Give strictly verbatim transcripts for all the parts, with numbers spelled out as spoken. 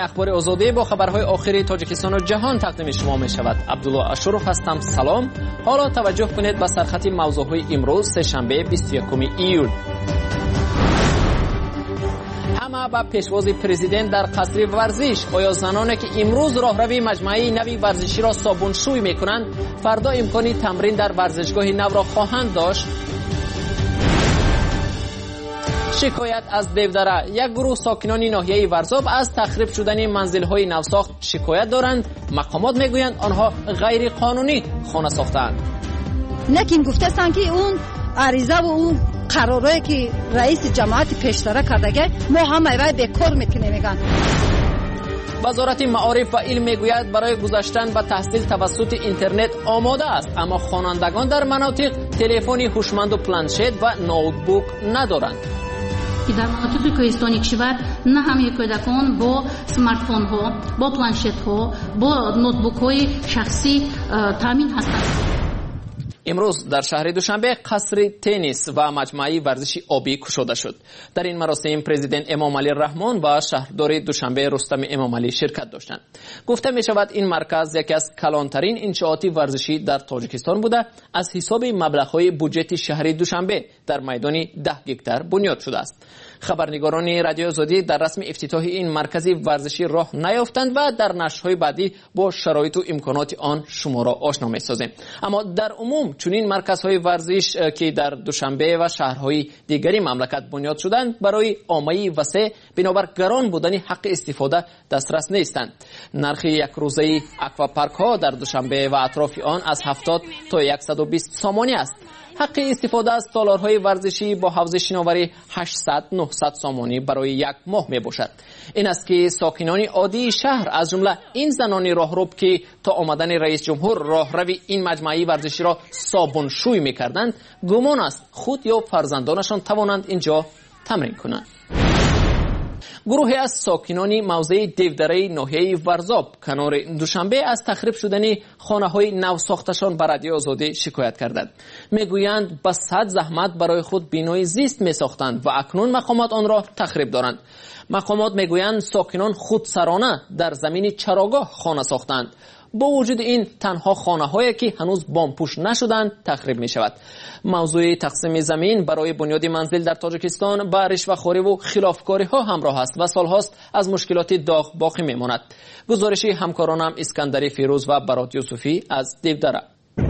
برنامه اخبار آزادی با خبرهای آخری تاجیکستان و جهان تقدیم شما می شود. عبدالله اشرف هستم. سلام. حالا توجه کنید به سرخط موضوعهای امروز سه‌شنبه بیست و یکم ایول. همه با پیشواز پرزیدنت در قصر ورزش. آیا زنانی که امروز راهروی مجموعه نوی ورزشی را صابونشویی میکنند فردا امکانی تمرین در ورزشگاه نو را خواهند داشت؟ شکایت از دیودره. یک گروه ساکنان ناحیه ورزاب از تخریب شدن منزل‌های نوساخت شکایت دارند. مقامات میگویند آنها غیر قانونی خانه ساختند. لیکن گفتند که اون عریضه و اون قرارایی که رئیس جماعت پیشتره کردگه ما همه رای به کار میکنیم میگن. وزارت معارف و علم میگوید برای گذاشتن به تحصیل توسط اینترنت آماده است، اما خوانندگان در مناطق تلفنی هوشمند و پلنشت و نوتبوک ندارند. که در مناطق کوهستانی کشور نه همه کودکان با سمارتفون ها، با پلنشت ها، با نوتبوک های شخصی تامین هستند. امروز در شهر دوشنبه قصر تنیس و مجموعه ورزشی آبی گشوده شد. در این مراسم پرزیدنت امام علی رحمان و شهردار دوشنبه رستم امام علی شرکت داشتند. گفته می شود این مرکز یکی از کلانترین انشاءات ورزشی در تاجیکستان بوده. از حساب مبلغ‌های بودجه شهر دوشنبه در میدان ده گکتار بنیاد شده است. خبرنگاران رادیو آزادی در رسم افتتاح این مرکز ورزشی راه نیافتند و در نشرهای بعدی با شرایط و امکانات آن شما را آشنا می‌سازیم. اما در عموم چنین مرکزهای ورزش که در دوشنبه و شهرهای دیگری مملکت بنیاد شدند برای عامه وسیع بنابر گران بودن حق استفاده دسترس نیستند. نرخ یک روزه اکواپارک ها در دوشنبه و اطراف آن از هفتاد تا صد و بیست سامانی است. حق استفاده از تالارهای ورزشی با حوزه شناوری هشتصد تا نهصد سامانی برای یک ماه می باشد. این است که ساکنان عادی شهر از جمله این زنان راهرو که تا آمدن رئیس جمهور راهروی این مجموعه ورزشی را صابونشویی می‌کردند گمان است خود یا فرزندانشان توانند اینجا تمرین کنند. گروهی از ساکنان موضع دیودره ناحیه ورزاب کنار دوشنبه از تخریب شدن خانه‌های نو ساختشان به رادیو آزادی شکایت کردند. میگویند با صد زحمت برای خود بینای زیست میساختند و اکنون مقامات آن را تخریب دارند. مقامات میگویند ساکنان خودسرانه در زمین چراگاه خانه ساختند. با وجود این تنها خانه‌هایی که هنوز بامپوش نشدند تخریب می شود. موضوع تقسیم زمین برای بنیاد منزل در تاجیکستان با رشوه‌خوری و خلافکاری ها همراه است و سالهاست از مشکلات داغ باقی می ماند. گزارش همکارانم اسکندری فیروز و برات یوسفی از دیودره.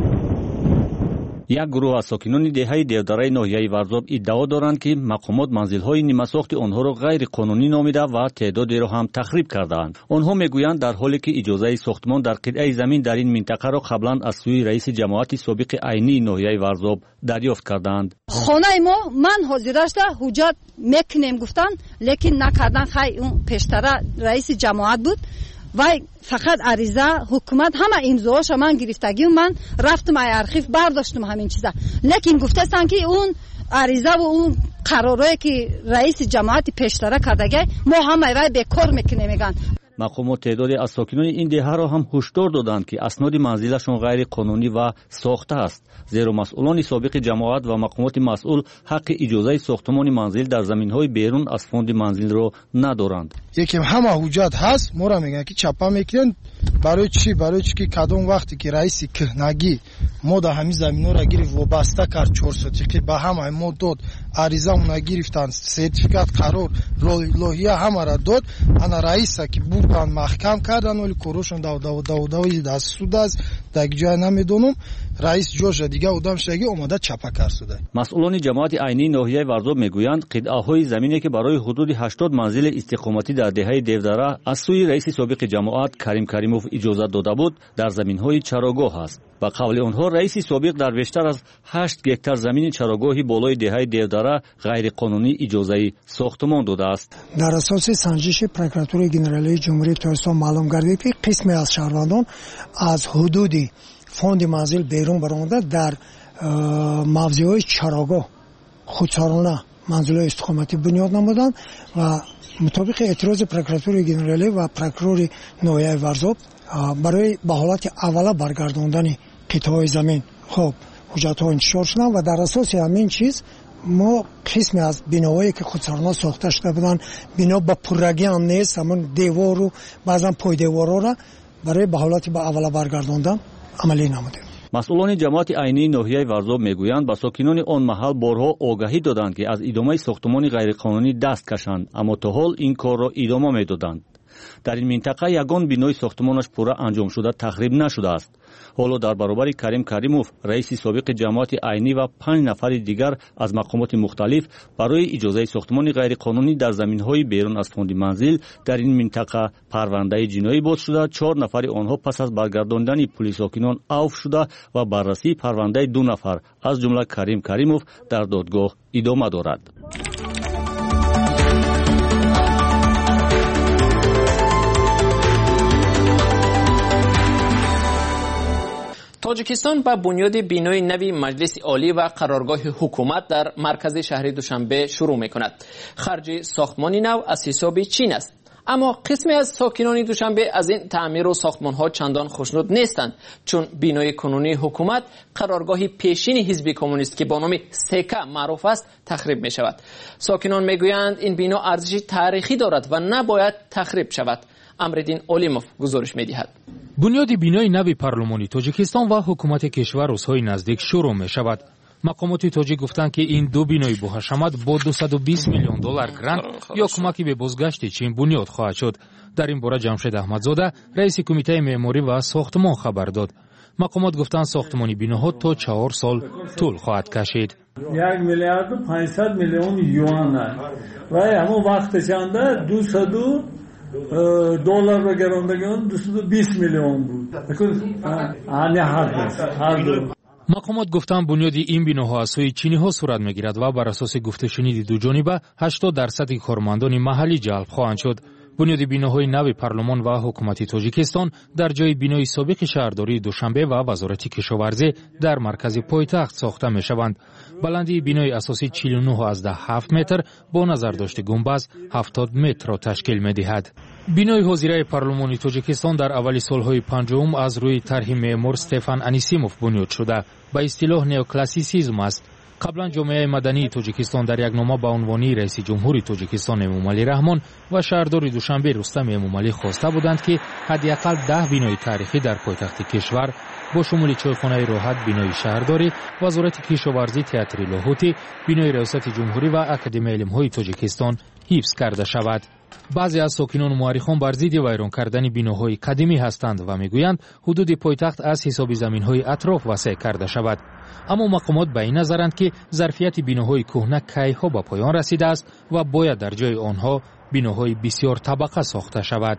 یک گروه از ساکنان دهه دیودره ناحیه ورزاب ادعا دارند که مقامات منزل‌های نیمه‌ساخت آنها را غیر قانونی نامیده و تعدادی را هم تخریب کردند. آنها میگویند در حالی که اجازه ساختمان در قطعه زمین در این منطقه را قبلا از سوی رئیس جماعت سابق عینی ناحیه ورزاب دریافت کردند. خانه ما من حاضرش حجت میکنیم گفتن لیکن نکردن. خیلی اون پیشتر رئیس جماعت بود و فقط عریضه حکومت همه امضاهاش من گرفتگی و من رفتم ای ارخیو برداشتم همین چیزا. لیکن گفتن که اون عریضه و اون قرارایی که رئیس جماعت پیشتره کردگه ما همه رای به کار میکنیم میگن. مقامات تعدادی از ساکنان این دهه را هم هشدار دادند که اسناد منزلشان غیر قانونی و ساخته است، زیرا مسئولان سابق جماعت و مقامات مسئول حق اجازه ساختمان منزل در زمین‌های بیرون از فوند منزل را ندارند. یکی همه حجت هست ما را میگن که چپا میکنن برای چی؟ برای چی که کدام وقتی که رئیس کهنگی ما در همین زمینا را گرفت وابسته کرد چهارصد که به همه ما داد، عریضه اونا گرفتن، سرتیفیکات قرار لوحیه همه را داد. انا رئیس که بردن محکم کردن ولی کروشون داو داو داو داو دست سود از در جای نمیدونم رئیس جوش دیگه اودام شگی اومده چپا کرده. مسئولان جماعت عینی ناحیه ورزاب میگویند قطعه‌های زمینی که برای حدود هشتاد منزل استقامتی در دهه دیودره از سوی رئیس سابق جماعت کریم کریموف اجازه داده بود در زمین‌های چراگاه است. با قول آنها رئیس سابق در بیشتر از هشت گکتار زمین چراگاهی بالای دهه دیودره غیر قانونی اجازه ساختمان داده است. در اساس سنجش پروکراتور گنرالی جمهوری تاجیکستان معلوم گردید که قسمی از شهروندان از حدود فوند منزل بیرون برآمده در موضع‌های چراگاه خودسرانه منزل‌های استقامتی بنیاد نمودند و مطابق اعتراض پروکراتور گنرالی و پروکرور ناحیه ورزاب برای به حالت اوله برگرداندن قطعه‌های زمین خب حجت‌ها انتشار شدند و در اساس همین چیز ما قسمی از بیناهایی که خودساختمان ساخته شده بودن بنا با پررگی هم نیست، همون دیوار و بعضا پای دیوارا را برای به حالت به اوله برگرداندن عملی نمودیم. مسئولان جماعت عینی ناحیه ورزو میگویند با ساکنان آن محل بارها آگاهی دادند که از ادامه ساختمان غیرقانونی دست کشند، اما تا حال این کار را ادامه میدادند. در این منطقه یگان بینای ساختمانش پورا انجام شده تخریب نشده است. حالا در برابر کریم کریموف رئیس سابق جماعت عینی و پنج نفر دیگر از مقامات مختلف برای اجازه ساختمان غیرقانونی در زمین‌های بیرون از فوند منزل در این منطقه پرونده جنایی باز شده. چهار نفر آنها پس از برگرداندن پلیس ساکنان عفو شده و بررسی پرونده دو نفر از جمله کریم کریموف در دادگاه ادامه دارد. تاجیکستان با بنیاد بینای نوی مجلس عالی و قرارگاه حکومت در مرکز شهر دوشنبه شروع می‌کند. خرج ساختمان نو از حساب چین است. اما قسمی از ساکنان دوشنبه از این تعمیر و ساختمان‌ها چندان خوشنود نیستند، چون بینای کنونی حکومت قرارگاه پیشین حزب کمونیست که با نام سکه معروف است تخریب می‌شود. ساکنان می‌گویند این بنا ارزش تاریخی دارد و نباید تخریب شود. امردین اولیموف گزارش می‌دهد. بنیاد بینای نوی پارلمانی تاجیکستان و حکومت کشور روزهای نزدیک شروع می شود. مقامات تاجیک گفتند که این دو بینای باحشمت با دویست و بیست میلیون دلار گرانت یا کمکی به بازگشت چین بنیاد خواهد شد. در این باره جمشید احمدزاده رئیس کمیته معماری و ساختمان خبر داد. مقامات گفتند ساختمانی بیناها تا چهار سال طول خواهد کشید. یک میلیارد و پانصد میلیون یوان و همون وقت چنده دویست دلار را گرانده دویست و بیست میلیون بود. هر دو. مقامات گفتند بنیاد این بیناها از سوی چینی ها صورت میگیرد و بر اساس گفته شنید دو جانبه هشتاد درصد کارمندان محلی جلب خواهند شد. بنیاد بیناهای نو پارلمان و حکومت تاجیکستان در جای بینای سابق شهرداری دوشنبه و وزارت کشاورزی در مرکز پایتخت ساخته می شوند. بلندی بینای اساسی چهل و نه و هفت متر با نظر داشت گنبد هفتاد متر را تشکیل می دهد. بینای حاضره پارلمانی تاجیکستان در اولی سالهای پنجم از روی طرح معمار استفان انیسیموف بنیاد شده. به اصطلاح نئوکلاسیسیسم است. قبلا جامعه مدنی تاجیکستان در یک نامه به عنوان رئیس جمهوری تاجیکستان امامعلی رحمان و شهردار دوشنبه رستم امامعلی خواسته بودند که حداقل ده بینای تاریخی در پایتخت کشور با شمول چایخانه راحت، بینای شهرداری، وزارت کشاورزی، تئاتر لاهوتی، بینای ریاست جمهوری و اکادمی علم‌های تاجیکستان حفظ کرده شود. بعضی از ساکنان و مورخان بر ضد ویران کردن بیناهای قدیمی هستند و میگویند حدود پایتخت از حساب زمین‌های اطراف وسیع کرده شود. اما مقامات به این نظرند که ظرفیت بیناهای کهنه کی‌ها به پایان رسیده است و باید در جای آنها بیناهای بسیار طبقه ساخته شود.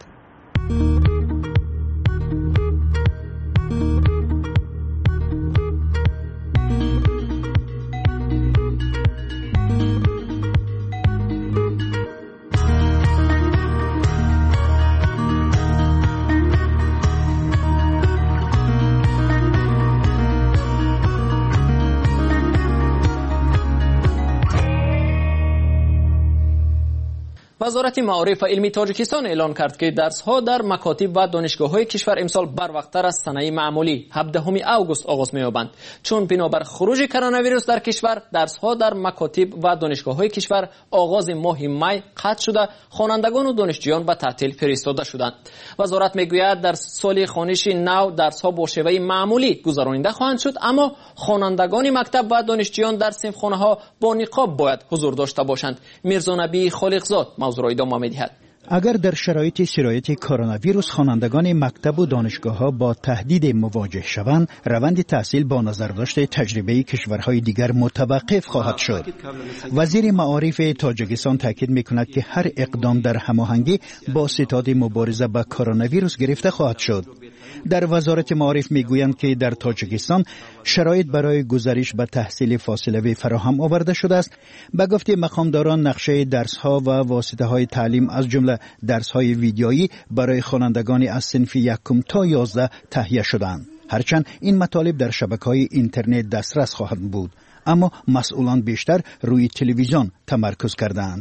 وزارت معارف و علمی تاجیکستان اعلان کرد که درس‌ها در مکاتب و دانشگاه‌های کشور امسال بروقت‌تر از سنه معمولی هفدهم آگوست آغاز می‌یابند، چون بنابر خروج کرونا ویروس در کشور درس‌ها در مکاتب و دانشگاه‌های کشور آغاز ماه می قطع شده، خوانندگان و دانشجویان به تعطیل فرستاده شدند. وزارت می‌گوید در سال خوانشی نو درس‌ها با شیوه معمولی گذرانیده خواهند شد، اما خوانندگان مکتب و دانشجویان در صنفخانه‌ها با نقاب باید حضور داشته باشند. میرزا نبی خالقزاد اگر در شرایط سرایت کرونا ویروس خوانندگان مکتب و دانشگاه‌ها با تهدید مواجه شوند، روند تحصیل با نظر داشت تجربه کشورهای دیگر متوقف خواهد شد. وزیر معارف تاجیکستان تاکید می‌کند که هر اقدام در هماهنگی با ستاد مبارزه با کرونا ویروس گرفته خواهد شد. در وزارت معارف میگویند که در تاجیکستان شرایط برای گذارش به تحصیل فاصله‌ای فراهم آورده شده است. به گفته مقامداران نقشه درس‌ها و واسطه‌های تعلیم از جمله درس‌های ویدیویی برای خوانندگان از صنف یکم تا یازده تهیه شدند. هرچند این مطالب در شبکه‌های اینترنت دسترس خواهند بود، اما مسئولان بیشتر روی تلویزیون تمرکز کردند.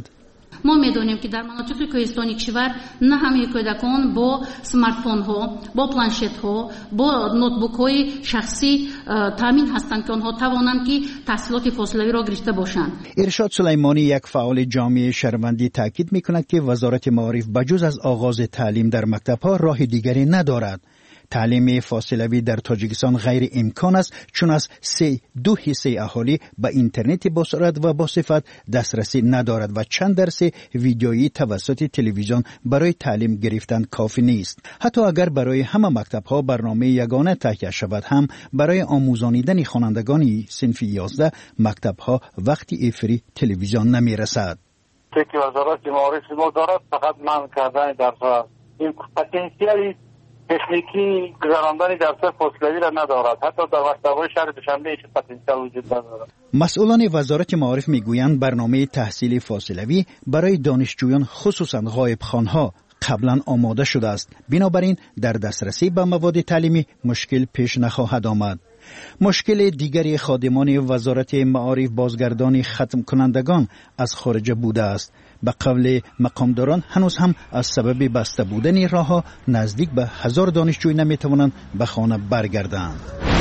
ما میدونیم که در مناطق کوهستانی کشور نه همه کودکان با سمارتفون ها، با پلنشت ها، با نوتبوک های شخصی تامین هستند که آنها توانند که تحصیلات فاصله‌ای را گرفته باشند. ارشاد سلیمانی یک فعال جامعه شهروندی تاکید می‌کند که وزارت معارف بجز از آغاز تعلیم در مکتب‌ها راه دیگری ندارد. تعلیم فاصلوی در تاجیکستان غیر امکان است چون از سه دو حصه اهالی به اینترنت با سرعت و با صفت دسترسی ندارد و چند درس ویدیویی توسط تلویزیون برای تعلیم گرفتن کافی نیست. حتی اگر برای همه مکتب‌ها برنامه یگانه تهیه شود هم برای آموزانیدن خوانندگان صنف یازده مکتب‌ها وقتی افری تلویزیون نمی‌رسد. که وزارت معارف ما دارد فقط منع کردن درس این پتانسیلی تکنیکی گذراندن درس فاصله‌ای را ندارد. حتی در مکتب‌های شهر دوشنبه هیچ پتانسیل وجود ندارد. مسئولان وزارت معارف میگویند برنامه تحصیل فاصلوی برای دانشجویان خصوصا غایبخوان‌ها قبلا آماده شده است. بنابراین در دسترسی به مواد تعلیمی مشکل پیش نخواهد آمد. مشکل دیگری خادمان وزارت معارف بازگردان ختم کنندگان از خارج بوده است. به قول مقامداران هنوز هم از سبب بسته بودن راه‌ها نزدیک به هزار دانشجوی نمیتوانند به خانه برگردند.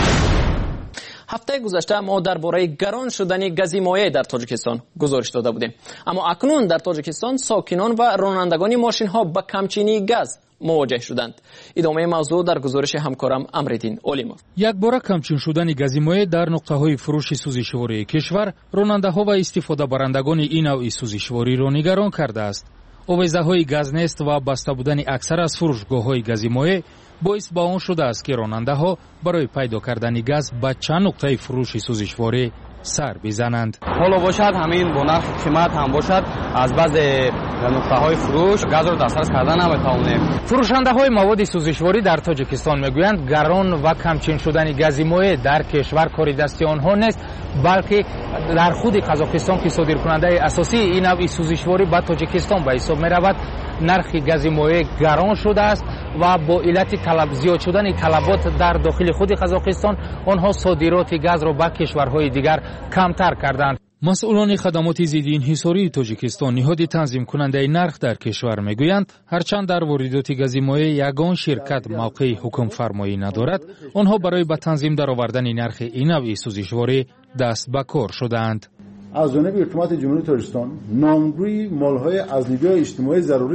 هفته گذشته ما درباره گران شدن گاز مایع در تاجیکستان گزارش داده بودیم، اما اکنون در تاجیکستان ساکنان و رانندگان ماشین ها با کمچینی گاز مواجه شدند. ادامه موضوع در گزارش همکارم امردین اولیموف. یک بار کمچین شدن گاز مایع در نقطه های فروش سوزشواری کشور راننده ها و استفاده برندگان این نوع سوزشواری را نگران کرده است. اویزه های گاز نیست و بسته بودن اکثر از فروشگاه های گاز مایع باعث با آن شده است که راننده ها برای پیدا کردن گاز به چند نقطه فروش سوزشواری سر بزنند. حالا باشد همین با نرخ قیمت هم باشد از بعض نقطه های فروش گاز را دسترس کردن نمیتوانیم. فروشنده های مواد سوزشواری در تاجیکستان میگویند گران و کمچین شدن گاز مایع در کشور کار دستی آنها نیست، بلکه در خود قزاقستان که صادر کننده اساسی این نوع سوزشواری به تاجیکستان به حساب میرود نرخ گاز مایع گران شده است و با علت طلب زیاد شدن طلبات در داخل خود قزاقستان آنها صادرات گاز را به کشورهای دیگر کمتر کردند. مسئولان خدمات ضد انحصاری تاجیکستان نهاد تنظیم کننده نرخ در کشور میگویند هرچند در واردات گاز مایع یگان شرکت موقع حکم فرمایی ندارد، آنها برای به تنظیم درآوردن نرخ این نوع سوزشواری دست به کار شدند. از جانب حکومت جمهوری تاجیکستان نامبروی مالهای ارزنگی اجتماعی ضروری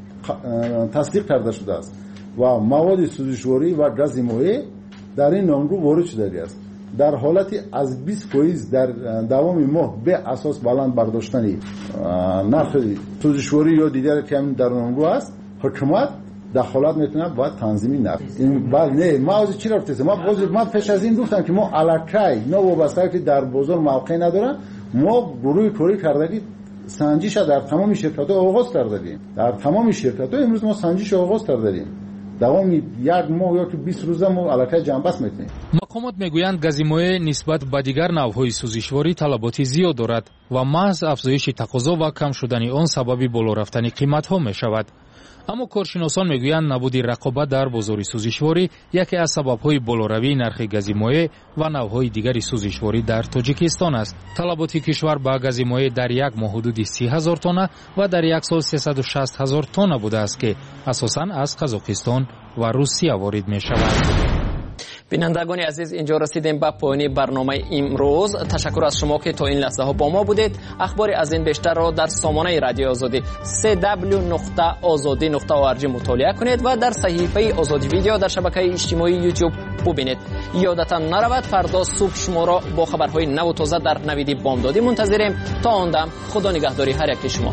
تصدیق کرده شده است و مواد سوزشواری و گاز مایع در این نامبرو وارد شده است. در حالتی از بیست فیصد در دوام ماه به اساس بلند برداشتن نرخ سوزشواری یا دیگر که در نامبرو است، حکومت دخالت میتونه باید تنظیمی نرخ. این بعد نه ما از چی رفته ما باز ما پیش از این گفتم که ما الکی نه وابسته که در بازار موقع نداره، ما گروه کاری کردگی سنجش در تمام شرکت‌ها آغاز کردیم. در تمام شرکت‌ها امروز ما سنجش آغاز کردیم. دوام یک ماه یا که بیست روزه ما علاقه جنبش میکنیم. مقامات میگویند گاز مایع نسبت به دیگر نوع‌های سوزشواری طلبات زیاد دارد و محض افزایش تقاضا و کم شدن آن سبب بالا رفتن قیمت‌ها میشود. اما کارشناسان میگویند نبود رقابت در بازار سوزشواری یکی از سبب‌های بالاتری نرخ گاز مایع و نوع‌های دیگر سوزشواری در تاجیکستان است. طلبات کشور به گاز مایع در یک ماه حدود سی هزار تن و در یک سال سیصد و شصت هزار تن بوده است که اساساً از قزاقستان و روسیه وارد می‌شود. بینندگان عزیز، اینجا رسیدیم به پایان برنامه امروز. تشکر از شما که تا این لحظه ها با ما بودید. اخبار از این بیشتر را در سامانه رادیو آزادی سه دبلیو نقطه آزادی نقطه او ار جی مطالعه کنید و در صحیفه آزادی ویدیو در شبکه اجتماعی یوتیوب ببینید. یادتان نرود فردا صبح شما را با خبرهای نو و تازه در نوید بامدادی منتظریم. تا آن دم خدا نگهداری هر یک شما.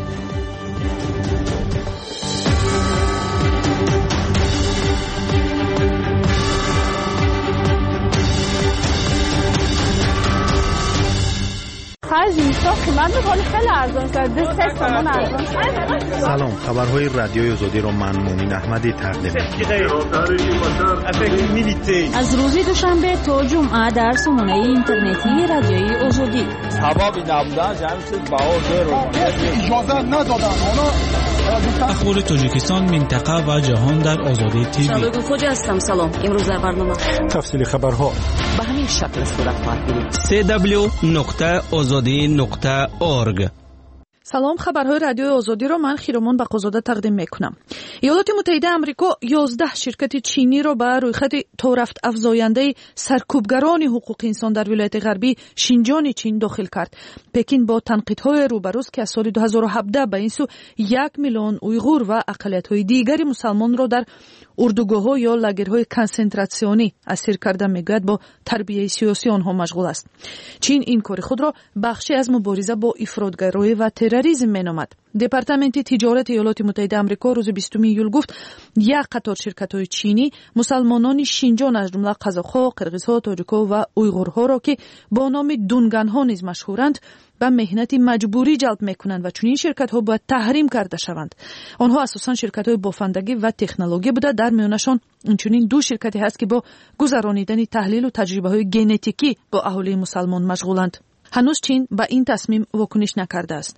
خرج نیستا قیمت رو خیلی ارزان شد. دو سه تومن ارزان شد. سلام، خبرهای رادیوی آزادی رو من مومین احمدی تقدیم می‌کنم. از روز دوشنبه تا جمعه در سامانه اینترنتی رادیوی آزادی. سبب نبودن جمعیت بهار رو اجازه ندادن. اخبار تاجیکستان، منطقه و جهان در آزادی تیوی. شبگون خوجا هستم. سلام. امروز در برنامه تفصیل خبرها به همین شکل صورت خواهد گرفت. سه دبلیو نقطه آزادی نقطه اورگ. سلام، خبرهای رادیوی آزادی را من خیرمان بقازاده تقدیم میکنم. ایالات متحده آمریکا یازده شرکت چینی را به رویخط تورفت افزاینده سرکوبگران حقوق انسان در ولایت غربی شینجان چین داخل کرد. پکین با تنقیدهای روبروست که از سال دو هزار و هفده به این سو یک میلیون اویغور و اقلیت‌های دیگری مسلمان را در اردوگاه‌ها یا لاگرهای کنسنتراسیونی اسیر کرده میگوید با تربیت سیاسی آنها مشغول است. چین این کار خود را بخشی از مبارزه با افراطگرایی و تروریسم مینامد. دپارتمنت تجارت ایالات متحده آمریکا روز بیستم ایول گفت یک قطار شرکت‌های چینی مسلمانان شینجان از جمله قزاق‌ها، قرغیزها، تاجیک‌ها و اویغورها را که با نام دونگان‌ها نیز مشهورند به مهنت مجبوری جلب میکنند و چنین شرکت‌ها باید تحریم کرده شوند. آنها اساساً شرکت‌های بافندگی و تکنولوژی بوده. در میانشان اینچنین دو شرکتی هست که با گذراندن تحلیل و تجربه‌های ژنتیکی با اهالی مسلمان مشغولند. هنوز چین به این تصمیم واکنش نکرده است.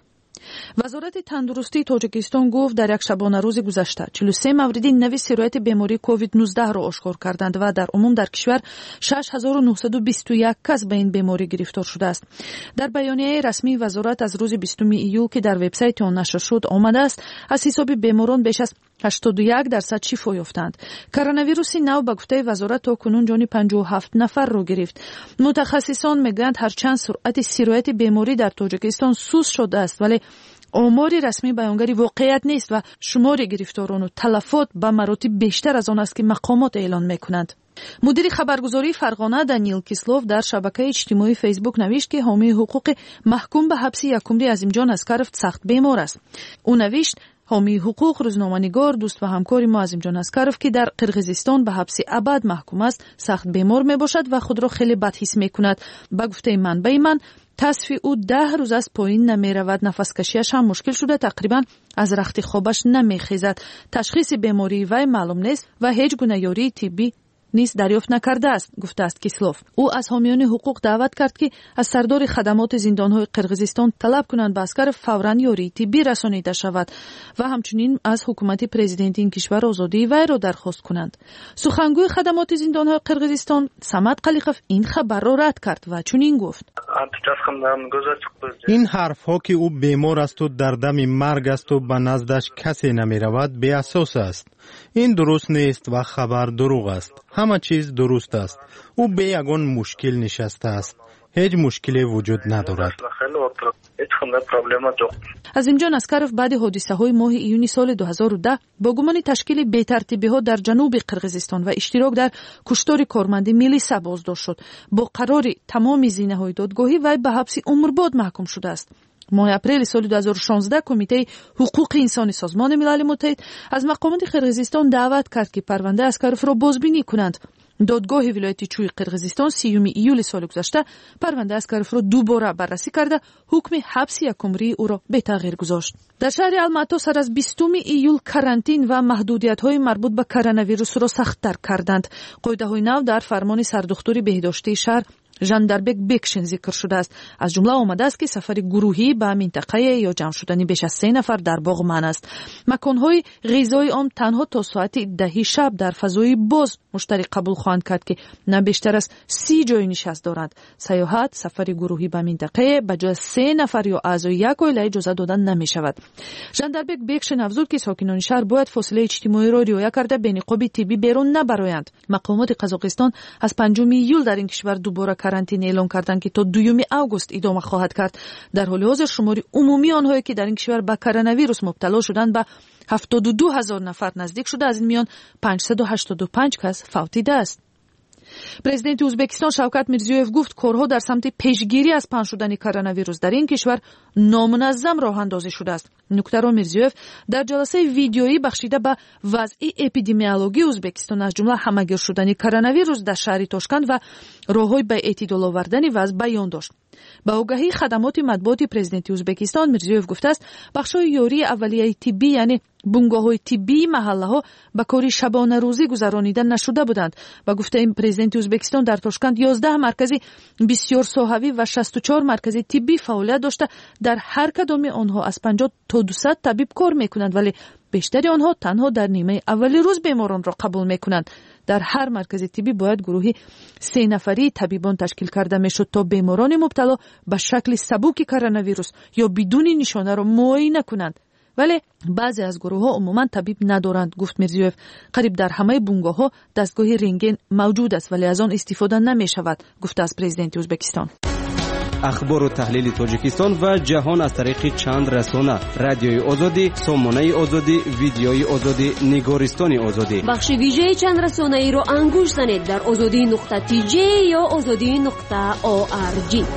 وزارت تندرستی تاجیکستان گفت در یک شبانه روز گذشته چهل و سه مورد نوی سرایت بیماری کووید نوزده را آشکار کردند و در عموم در کشور شش هزار و نهصد و بیست و یک کس به این بیماری گرفتار شده است. در بیانیه رسمی وزارت از روز بیستم ایول که در وبسایت آن نشر شد آمده است از حساب بیماران بیش از هشتاد و یک درصد شفا یافتند. کرونا ویروس نو به گفته وزارت تا کنون جان پنجاه و هفت نفر را گرفت. متخصصان میگویند هرچند سرعت سرایت بیماری در تاجیکستان سوس شده است ولی آمار رسمی بیانگر واقعیت نیست و شمار گرفتاران و تلفات به مراتب بیشتر از آن است که مقامات اعلان میکنند. مدیر خبرگزاری فرغانه دانیل کیسلوف در شبکه اجتماعی فیسبوک نوشت که حامی حقوق محکوم به حبس یکمری عظیمجان اسکرف سخت بیمار است. او نوشت حامی حقوق روزنامه‌نگار دوست و همکار ما عظیمجان اسکرف که در قرغیزستان به حبس ابد محکوم است سخت بیمار می باشد و خود را خیلی بدحس می کند. به گفته منبع من تصفیه او ده روز از پایین نمی رود. نفس کشیش هم مشکل شده، تقریبا از رخت خوابش نمی خیزد. تشخیص بیماری وی معلوم نیست و هیچ گونه یاری طبی نیز دریافت نکرده است، گفته است کیسلوف. او از حامیان حقوق دعوت کرد که از سردار خدمات زندان‌های قرغیزستان طلب کنند به اسکر فوراً یاری طبی رسانیده شود و همچنین از حکومت پرزیدنت این کشور آزادی وی را درخواست کنند. سخنگوی خدمات زندان‌های قرغیزستان سمد قلیقف این خبر را رد کرد و چنین گفت: این حرف‌ها که او بیمار است و در دم مرگ است و به نزدش کسی نمی‌رود بی اساس است. این درست نیست و خبر دروغ است. همه چیز درست است. او به یگان مشکل نشسته است. هیچ مشکلی وجود ندارد. عظیمجان اسکرف بعد حادثه‌های ماه ایون سال دو هزار و ده با گمان تشکیل بی‌ترتیبی‌ها در جنوب قرغیزستان و اشتراک در کشتار کارمند میلیسا بازداشت شد. با قرار تمام زینه‌های دادگاهی وی به حبس عمرباد محکوم شده است. ماه اپریل سال دو هزار و شانزده کمیته حقوق انسانی سازمان ملل متحد از مقامات قرغیزستان دعوت کرد که پرونده اسکرف را بازبینی کنند. دادگاه ولایت چوی قرغیزستان سیوم ایول سال گذشته پرونده اسکرف را دوباره بررسی کرده حکم حبس یک عمری او را به تغییر گذاشت. در شهر الماتا سر از بیستم ایول کرانتین و محدودیت‌های مربوط به کرونا ویروس را سخت‌تر کردند. قاعده‌های نو در فرمان سردختور بهداشتی شهر ژاندربک بکشن ذکر شده است. از جمله آمده است که سفر گروهی به منطقه یا جمع شدن بیش از سه نفر در باغ منع است. مکان‌های غذایی عام تنها تا ساعت ده شب در فضای باز مشتری قبول خواهند کرد که نه بیشتر از سی جای نشست دارند. سیاحت، سفر گروهی به منطقه به جای سه نفر یا اعضای یک عائله اجازه دادن نمی شود. ژاندربک بکشن افزود که ساکنان شهر باید فاصله اجتماعی را رعایت کرده به نقاب طبی بیرون نبرایند. مقامات قزاقستان از پنجم ایول در این کشور دوباره کرانتین اعلام کردند که تا دوم آگوست ادامه خواهد کرد. در حال حاضر شمار عمومی آنهایی که در این کشور به کرونا ویروس مبتلا شدند به هفتاد و دو هزار نفر نزدیک شده. از این میان پانصد و هشتاد و پنج کس فوت دیده است. پرزیدنت ازبکستان شوکت میرزیویف گفت کارها در سمت پیشگیری از پنهان شدن کرونا ویروس در این کشور نامنظم راه اندازی شده است. نکته را میرزیویف در جلسه ویدیویی بخشیده به وضع اپیدمیولوژی ازبکستان از جمله همه‌گیر شدن کرونا ویروس در شهر تاشکند و راههای به اعتدال آوردن وضع بیان داشت. با آگاهی خدمات مطبوعات پرزیدنت ازبکستان میرزیویف گفته است بخش‌های یاری اولیه طبی یعنی بنگاه‌های طبی محله‌ها به کار شبانه روزی گذرانیده نشده بودند. با گفته این پرزیدنت ازبکستان در تاشکند یازده مرکز بسیار ساحوی و شصت و چهار مرکز طبی فعالیت داشته. در هر کدام آنها از پنجاه تا دویست طبیب کار میکنند ولی بیشتر آنها تنها در نیمه اولی روز بیماران را قبول میکنند. در هر مرکز طبی باید گروهی سه نفری طبیبان تشکیل کرده میشد تا بیماران مبتلا به شکل سبک کرونا ویروس یا بدون نشانه را معاینه کنند. ولی بعضی از گروه ها عموما طبیب ندارند، گفت میرزیوف. قریب در همه بنگاه ها دستگاه رنتگن موجود است ولی از آن استفاده نمی شود، گفته از پرزیدنت ازبکستان. اخبار و تحلیل تاجیکستان و جهان از طریق چند رسانه: رادیوی آزادی، سامانه آزادی، ویدیوی آزادی، نگارستان آزادی. بخش ویژه چند رسانه ای را انگوش زنید در آزادی نقطه تی جی یا آزادی نقطه او آر جی.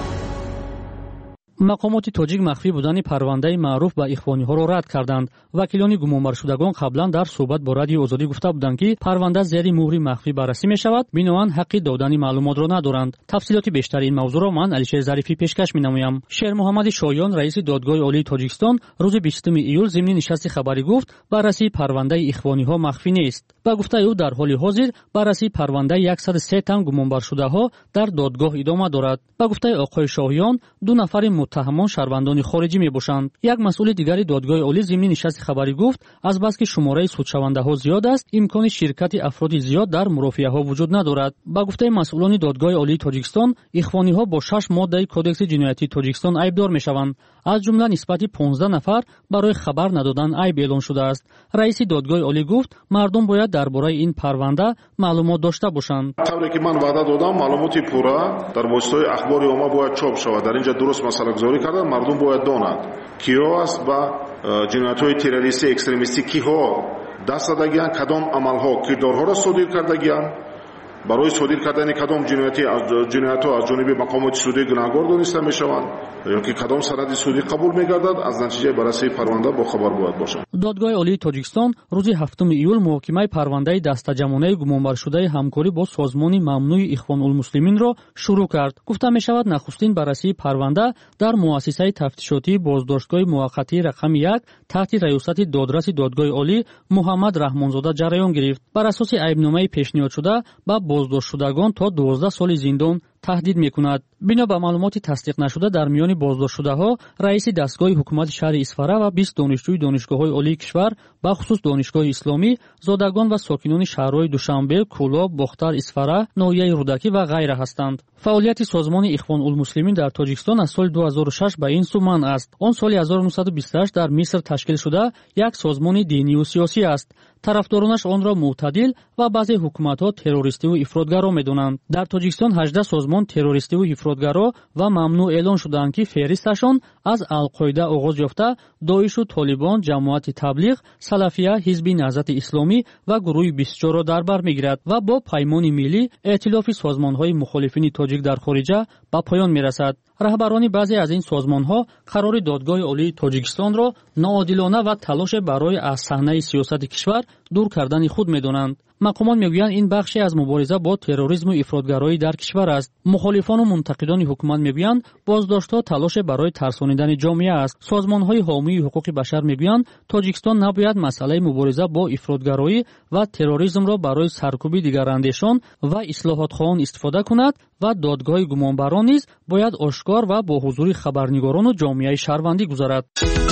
مقامات تاجیک مخفی بودن پرونده معروف به اخوانی‌ها را رد کردند. وکیلان گمانبر شدگان قبلا در صحبت با رادیو آزادی گفته بودند که پرونده زیر مهر مخفی بررسی می‌شود، بنابراین حق دادن معلومات را ندارند. تفصیلات بیشتر این موضوع را من علیشیر ظریفی پیشکش می‌نمایم. شیر محمد شایان رئیس دادگاه عالی تاجیکستان روز بیستم ایول ضمن نشست خبری گفت بررسی پرونده اخوانی‌ها مخفی نیست. با گفته او در حال حاضر بررسی پرونده صد و سه تن گمانبر شده‌ها در دادگاه ادامه دارد. با گفته آقای شایان دو نفر متهمان شهروندان خارجی میباشند. یک مسئول دیگری دادگاه عالی ضمن نشست خبری گفت از بس که شماره سودشونده ها زیاد است، امکان شرکت افراد زیاد در مرافعه ها وجود ندارد. با گفته مسئولان دادگاه عالی تاجیکستان، اخوانی ها با شش ماده کدکس جنایتی تاجیکستان عیبدار میشوند. از جمله نسبت پانزده نفر برای خبر ندادن عیب اعلان شده است. رئیس دادگاه عالی گفت مردم باید درباره این پرونده معلومات داشته باشند. طوری که من وعده دادم معلومات پورا در واسطه اخبار عامه باید چاپ شود. در اینجا درست مسئله گذاری کردن، مردم باید دانند کیا است با جنایت‌های تروریستی اکستریمیستی کیها دست دادگیان، کدام عملها کردارها را صادر کردگیان، برای صادر کردن کدام جنایتی از جنایت‌ها از جانب مقامات سودی گناهکار دانسته می‌شوند یا که کدام سند سودی قبول می‌گردد، از نتیجه بررسی پرونده با خبر باید باشند. دادگاه عالی تاجیکستان روز هفتم ایول محاکمه پرونده دسته‌جمعانه گمانبر شده همکاری با سازمان ممنوع اخوان المسلمین را شروع کرد. گفته می‌شود نخستین بررسی پرونده در مؤسسه تفتیشاتی بازداشتگاه موقتی رقم یک تحت ریاست دادرس دادگاه عالی محمد رحمانزاده جریان گرفت. بر اساس ایبنامه پیشنهاد شده با بازداشت شدگان تا دوازده سال زندان تهدید میکند. بنا به معلومات تصدیق نشده در میان بازداشت شده ها رئیس دستگاه حکومت شهر اصفهان و بیست دانشجوی دانشگاه‌های عالی کشور به خصوص دانشگاه اسلامی، زادگان و ساکنان شهرهای دوشنبه، کولاب، باختر، اصفهان، ناحیه رودکی و غیره هستند. فعالیت سازمان اخوان المسلمین در تاجیکستان از سال دو هزار و شش به این سو منع است. آن سال هزار و نهصد و بیست و هشت در مصر تشکیل شده یک سازمان دینی و سیاسی است. طرفدارانش آن را معتدل و بعضی حکومت‌ها تروریستی و افراطگرا می‌دانند. در تاجیکستان هجده سازمان تروریستی و افراطگرا و ممنوع اعلان شدند که فهرستشان از القاعده آغاز یافته داعش و طالبان، جماعت تبلیغ، سلفیه، حزب نهضت اسلامی و گروه بیست و چهار را در بر می‌گیرد و با پیمان ملی ائتلاف سازمان‌های مخالفین تاجیک در خارجه به پایان می‌رسد. رهبران بعضی از این سازمان‌ها قرار دادگاه عالی تاجیکستان را ناعادلانه و تلاش برای از صحنه سیاست کشور دور کردن خود می‌دانند. مقامات میگویند این بخشی از مبارزه با تروریسم و افراطگرایی در کشور است. مخالفان و منتقدان حکومت میگویند بازداشت‌ها تلاش برای ترسانیدن جامعه است. سازمان‌های حامی حقوق بشر میگویند تاجیکستان نباید مسئله مبارزه با افراطگرایی و تروریسم را برای سرکوبی دیگراندیشان و اصلاحات‌خواهان استفاده کند و دادگاه گمانبران نیز باید آشکار و با حضور خبرنگاران و جامعه شهروندی گذارد.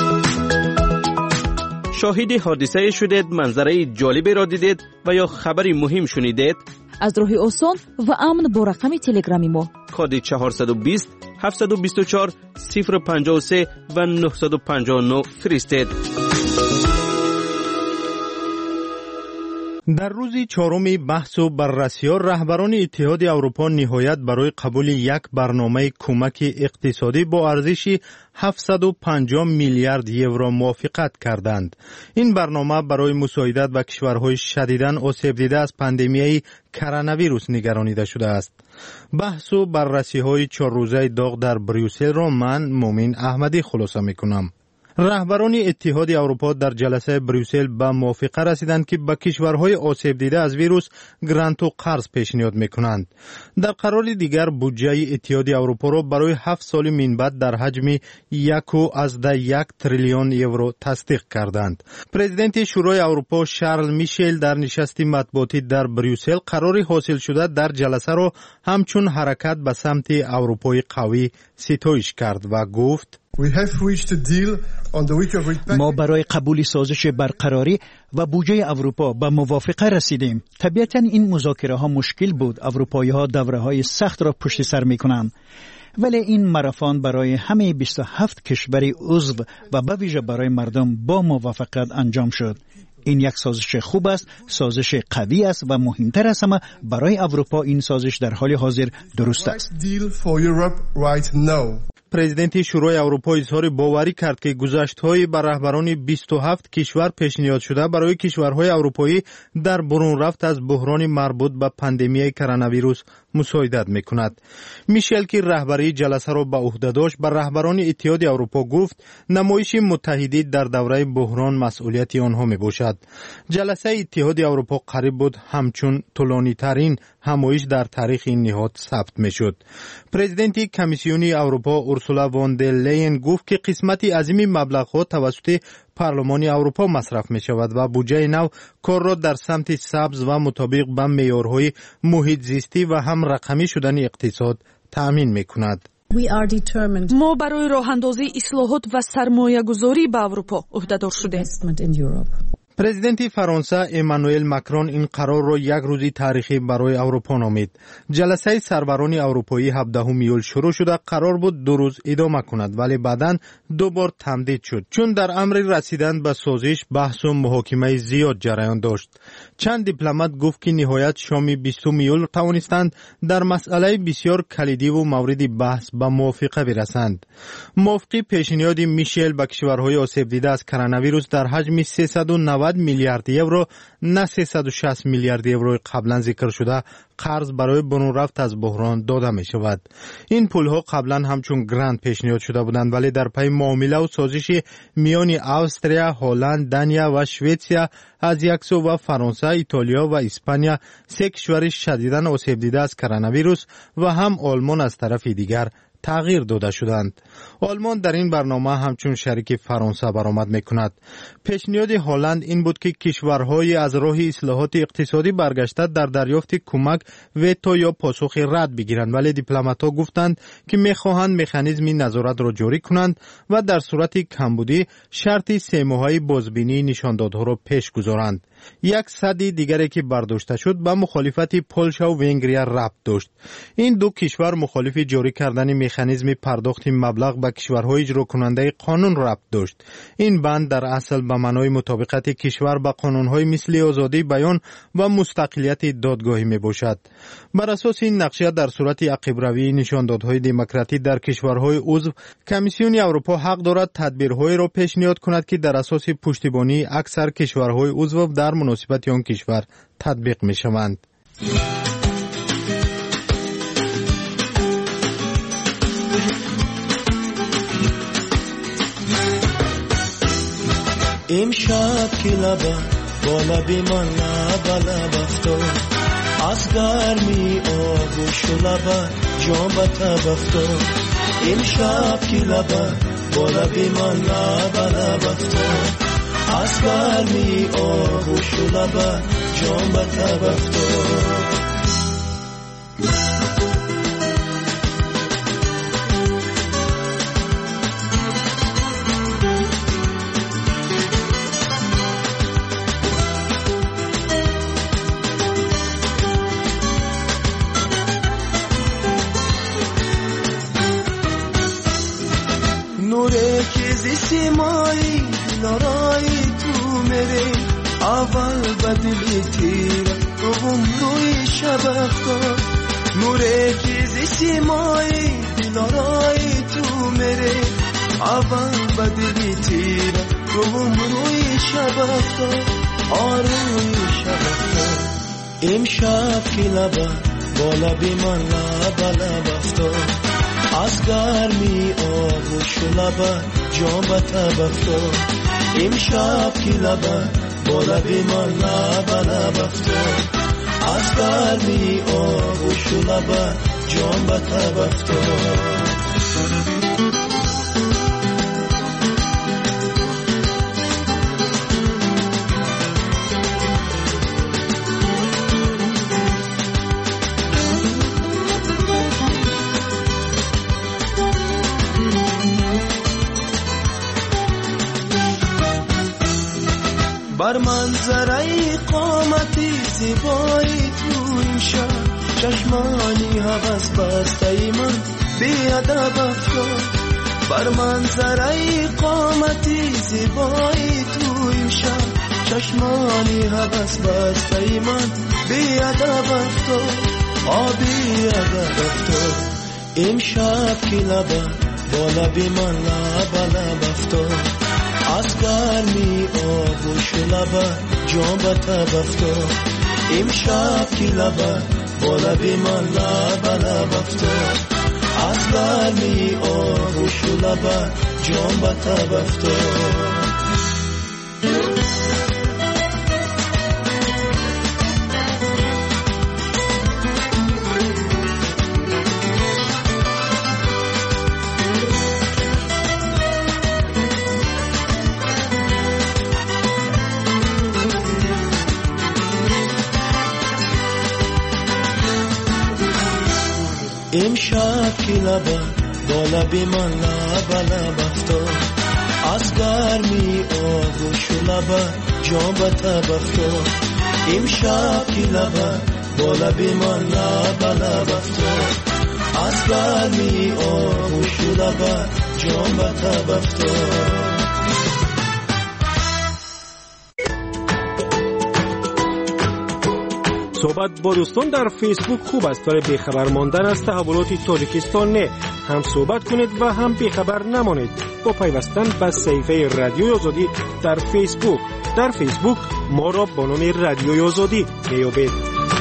شاهد حادثه شدید، منظره جالبی را دیدید و یا خبری مهم شنیدید؟ از راه آسان و امن با رقم تلگرامی ما کد چهارصد و بیست هفتصد و بیست و چهار صفر پنجاه و سه و نهصد و پنجاه و نه فرستید. در روز چهارم بحث و بررسی‌ها رهبران اتحاد اروپا نهایت برای قبول یک برنامه کمک اقتصادی با ارزش هفتصد و پنجاه میلیارد یورو موافقت کردند. این برنامه برای مساعدت به کشورهای شدیداً آسیب دیده از پاندمیای کرونا ویروس نگرانیده شده است. بحث و بررسی‌های چهار روزه داغ در بریوسل را من مومن احمدی خلاصه می‌کنم. رهبران اتحاد اروپا در جلسه بریوسل به موافقه رسیدند که به کشورهای آسیب دیده از ویروس گرانت و قرض پیشنهاد میکنند. در قرار دیگر بودجه اتحاد اروپا را برای هفت سال من بعد در حجم یک و از ده یک تریلیون یورو تصدیق کردند. پرزیدنت شورای اروپا شارل میشل در نشست مطبوعاتی در بریوسل قرار حاصل شده در جلسه را همچون حرکت به سمت اروپای قوی ستایش کرد و گفت ما برای قبول سازش برقراری و بودجه اروپا به موافقه رسیدیم. طبیعتاً این مذاکره ها مشکل بود. اروپایی ها دوره های سخت را پشت سر می کنند. ولی این ماراتون برای همه بیست و هفت کشور عضو و به ویژه برای مردم با موافقت انجام شد. این یک سازش خوب است، سازش قوی است و مهمتر از همه برای اروپا این سازش در حال حاضر درست است. پرزیدنت شورای اروپا اظهار باوری کرد که گذشت‌های بر رهبران بیست و هفت کشور پیشنهاد شده برای کشورهای اروپایی در برون رفت از بحران مربوط به پاندمی کرونا ویروس مساعدت می‌کند. میشل که رهبری جلسه را به عهده داشت بر رهبران اتحاد اروپا گفت نمایش متحدی در دوره بحران مسئولیت آنها میباشد. جلسه اتحاد اروپا قریب بود همچون طولانی‌ترین همایش در تاریخ این نهاد ثبت میشد. پرزیدنت کمیسیون اروپا اورسولا وان در لین گفت که قسمتی عظیمی مبلغ‌ها توسط پارلمان اروپا مصرف می شود و بودجه نو کار را در سمت سبز و مطابق به معیارهای محیط زیستی و هم رقمی شدن اقتصاد تأمین می کند. ما برای راه اندازی اصلاحات و سرمایه گذاری به اروپا عهدهدار شدیم. پرزیدنت فرانسه امانوئل ماکرون این قرار را یک روزی تاریخی برای اروپا نامید. جلسه سروران اروپایی هفدهم ایول شروع شده قرار بود دو روز ادامه کند ولی بعداً دو بار تمدید شد چون در امر رسیدن به سازش بحث و محاکمه زیاد جریان داشت. چند دیپلمات گفت که نهایت شام بیستم ایول توانستند در مسئله بسیار کلیدی و مورد بحث به موافقه برسند. موافقه پیشنهاد میشل به کشورهای آسیب دیده از کرونا ویروس در حجم سیصد و نود میلیارد یورو نه سیصد و شصت میلیارد یورو قبلا ذکر شده قرض برای برون رفت از بحران داده می شود. این پولها قبلا همچون گرانت پیشنهاد شده بودند ولی در پی معامله و سازش میان استرالیا، هلند، دانیا و سوئیسریا از یک سو و فرانسه، ایتالیا و اسپانیا سه کشور شدیداً آسیب دیده از کرونا ویروس و هم آلمان از طرف دیگر تغییر داده شدند. آلمان در این برنامه همچون شریک فرانسه برآمد میکند. پیشنهاد هلند این بود که کشورهای از راه اصلاحات اقتصادی برگشته در دریافت کمک ویتو یا پاسخ رد بگیرند ولی دیپلمات‌ها گفتند که میخواهند مکانیزمی نظارت را جاری کنند و در صورت کمبودی شرط سه ماهه بازبینی نشاندادها را پیش گذارند. یک صدی دیگری که برداشته شد به مخالفت پولشا و ونگریا ربط داشت. این دو کشور مخالف جاری کردن مکانیزم پرداخت مبلغ به کشورهای اجرا کننده قانون ربط داشت. این بند در اصل به معنای مطابقت کشور به قانونهای مثل آزادی بیان و مستقلیت دادگاهی می باشد. بر اساس این نقشه در صورت عقب روی نشاندادهای دموکراتی در کشورهای عضو کمیسیون اروپا حق دارد تدبیرهایی را پیشنهاد کند که در اساس پشتیبانی اکثر کشورهای عضو در مناسبت آن کشور تطبیق می شوند. امشب که لبا با لبی من لبا بفتو از گرمی آغوش و لبا جان به تبفتو امشب که لبا با لبی من لبا بفتو از گرمی آغوش و لبا جان به تبفتو نوره که زی سیمایی نارایی تو میره اول بدلی تیره دوم روی شبختا نوره که زی سیمایی نارایی تو میره اول بدلی تیره دوم روی شبختا آروی شبختا امشب که لبا با لبی من لبا لبفتا از گرمی آغوش و لبا جان به تبفتو امشب که لبا با لبی من لبا لبفتو از گرمی آغوش و لبا جان به تبفتو بر منظره قامتی زیبایی تو این شهر چشمانی هوس بسته من بیادب افتاد بر منظره قامتی زیبایی تو این شهر چشمانی هوس بسته من بیادب افتاد آبی ادب افتاد امشب که لبه با لبی من لبه لب افتاد از گرمی آب و شلبه جان به تب افتاد امشب که لبه با لبی من لبه لب افتاد از گرمی آب و شلبه جان به تب افتاد امشب که لبه با لبی من لبه لب افتاد از گرمی آغوش و لبه جان به تب افتاد امشب که لبه با لبی من لبه لب افتاد از گرمی آغوش و لبه جان به تب افتاد صحبت با دوستان در فیسبوک خوب است برای بیخبر ماندن از تحولات تاجیکستان نه هم صحبت کنید و هم بیخبر نمانید با پیوستن به صفحه رادیوی آزادی در فیسبوک در فیسبوک ما را با نام رادیوی آزادی میابید.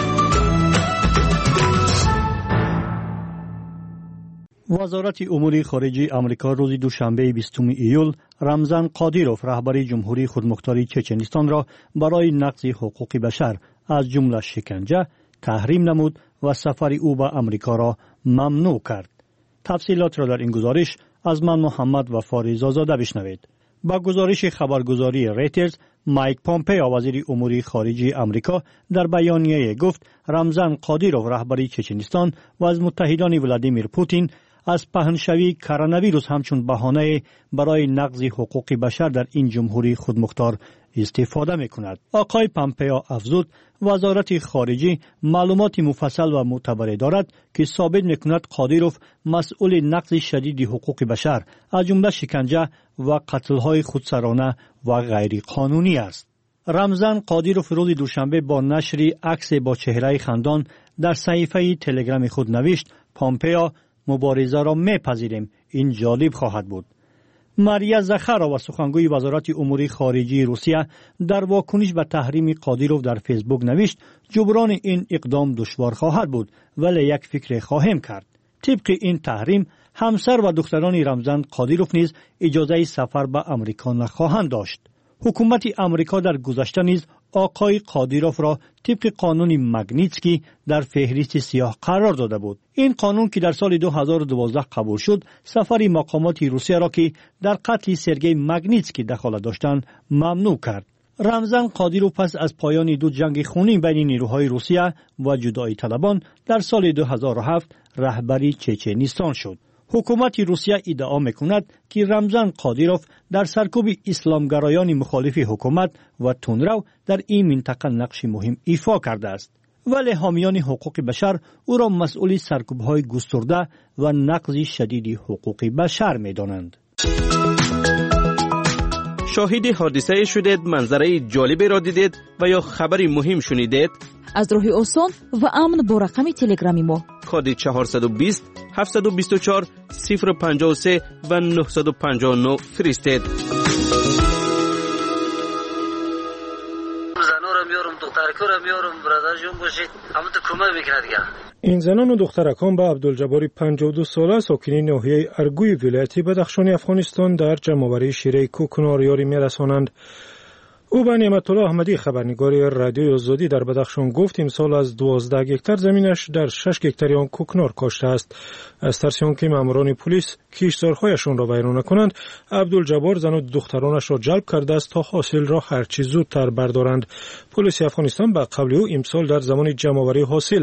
وزارت امور خارجه آمریکا روز دوشنبه بیستم ایول رمزان قادیروف رهبر جمهوری خودمختار چچنستان را برای نقض حقوق بشر از جمله شکنجه تحریم نمود و سفر او به آمریکا را ممنوع کرد. تفصیلات را در این گزارش از من محمد و فاریز آزاده بشنوید. با گزارش خبرگزاری ریترز مایک پامپئو وزیر امور خارجه آمریکا در بیانیه گفت رمزان قادیروف رهبر چچنستان و از متحدان ولادیمیر پوتین از پهنشوی کرونا ویروس همچون بهانه برای نقض حقوق بشر در این جمهوری خودمختار استفاده می‌کند. آقای پامپئو افزود وزارت خارجه معلومات مفصل و معتبر دارد که ثابت می‌کند قادیروف مسئول نقض شدید حقوق بشر از جمله شکنجه و قتل‌های خودسرانه و غیر قانونی است. رمزان قادیروف روز دوشنبه با نشر عکس با چهره خندان در صفحه تلگرام خود نوشت پامپئو مبارزه را میپذیریم، این جالب خواهد بود. ماریا زخارا سخنگوی وزارت امور خارجه روسیه در واکنش به تحریم قادیروف در فیسبوک نوشت جبران این اقدام دشوار خواهد بود ولی یک فکر خواهیم کرد. طبق این تحریم همسر و دختران رمزان قادیروف نیز اجازه سفر به آمریکا نخواهند داشت. حکومت آمریکا در گذشته نیز آقای قادیروف را طبق قانون ماگنیتسکی در فهرست سیاه قرار داده بود. این قانون که در سال دو هزار و دوازده قبول شد، سفر مقامات روسیه را که در قتل سرگئی ماگنیتسکی دخالت داشتند ممنوع کرد. رمزان قادیروف پس از پایان دو جنگ خونین بین نیروهای روسیه و جدایی طلبان در سال دو هزار و هفت رهبری چچنستان شد. حکومت روسیه ادعا میکند که رمزان قادیروف در سرکوب اسلامگرایان مخالف حکومت و تندرو در این منطقه نقش مهم ایفا کرده است. ولی حامیان حقوق بشر او را مسئول سرکوب‌های گسترده و نقض شدید حقوق بشر می‌دانند. شاهد حادثه شدید، منظره جالبی را دیدید و یا خبری مهم شنیدید؟ از راه آسان و امن با رقم تلگرامی ما کد چهارصد و بیست هفتصد و بیست و چهار صفر پنجاه و سه و نهصد و پنجاه و نه فرستید. زنو را میارم، دخترکو را میارم، برادر جون باشید، همون تو کمک میکنه دیگه. این زنان و دخترکان به عبدالجبار پنجاه و دو ساله ساکنی ناحیه ارگوی ولایت بدخشان افغانستان در جمع‌آوری شیره کوکنار یاری میرسانند. او به نعمت الله احمدی خبرنگار رادیوی آزادی در بدخشان گفت امسال از دوازده هکتار زمینش در شش هکتار آن کوکنار کاشته است. از ترس آنکه ماموران پلیس کشتزارهایشان را ویرانه کنند، عبدالجبار زن و دخترانش را جلب کرده است تا حاصل را هرچه زودتر بردارند. پلیس افغانستان به قول او امسال در زمان جمع‌آوری حاصل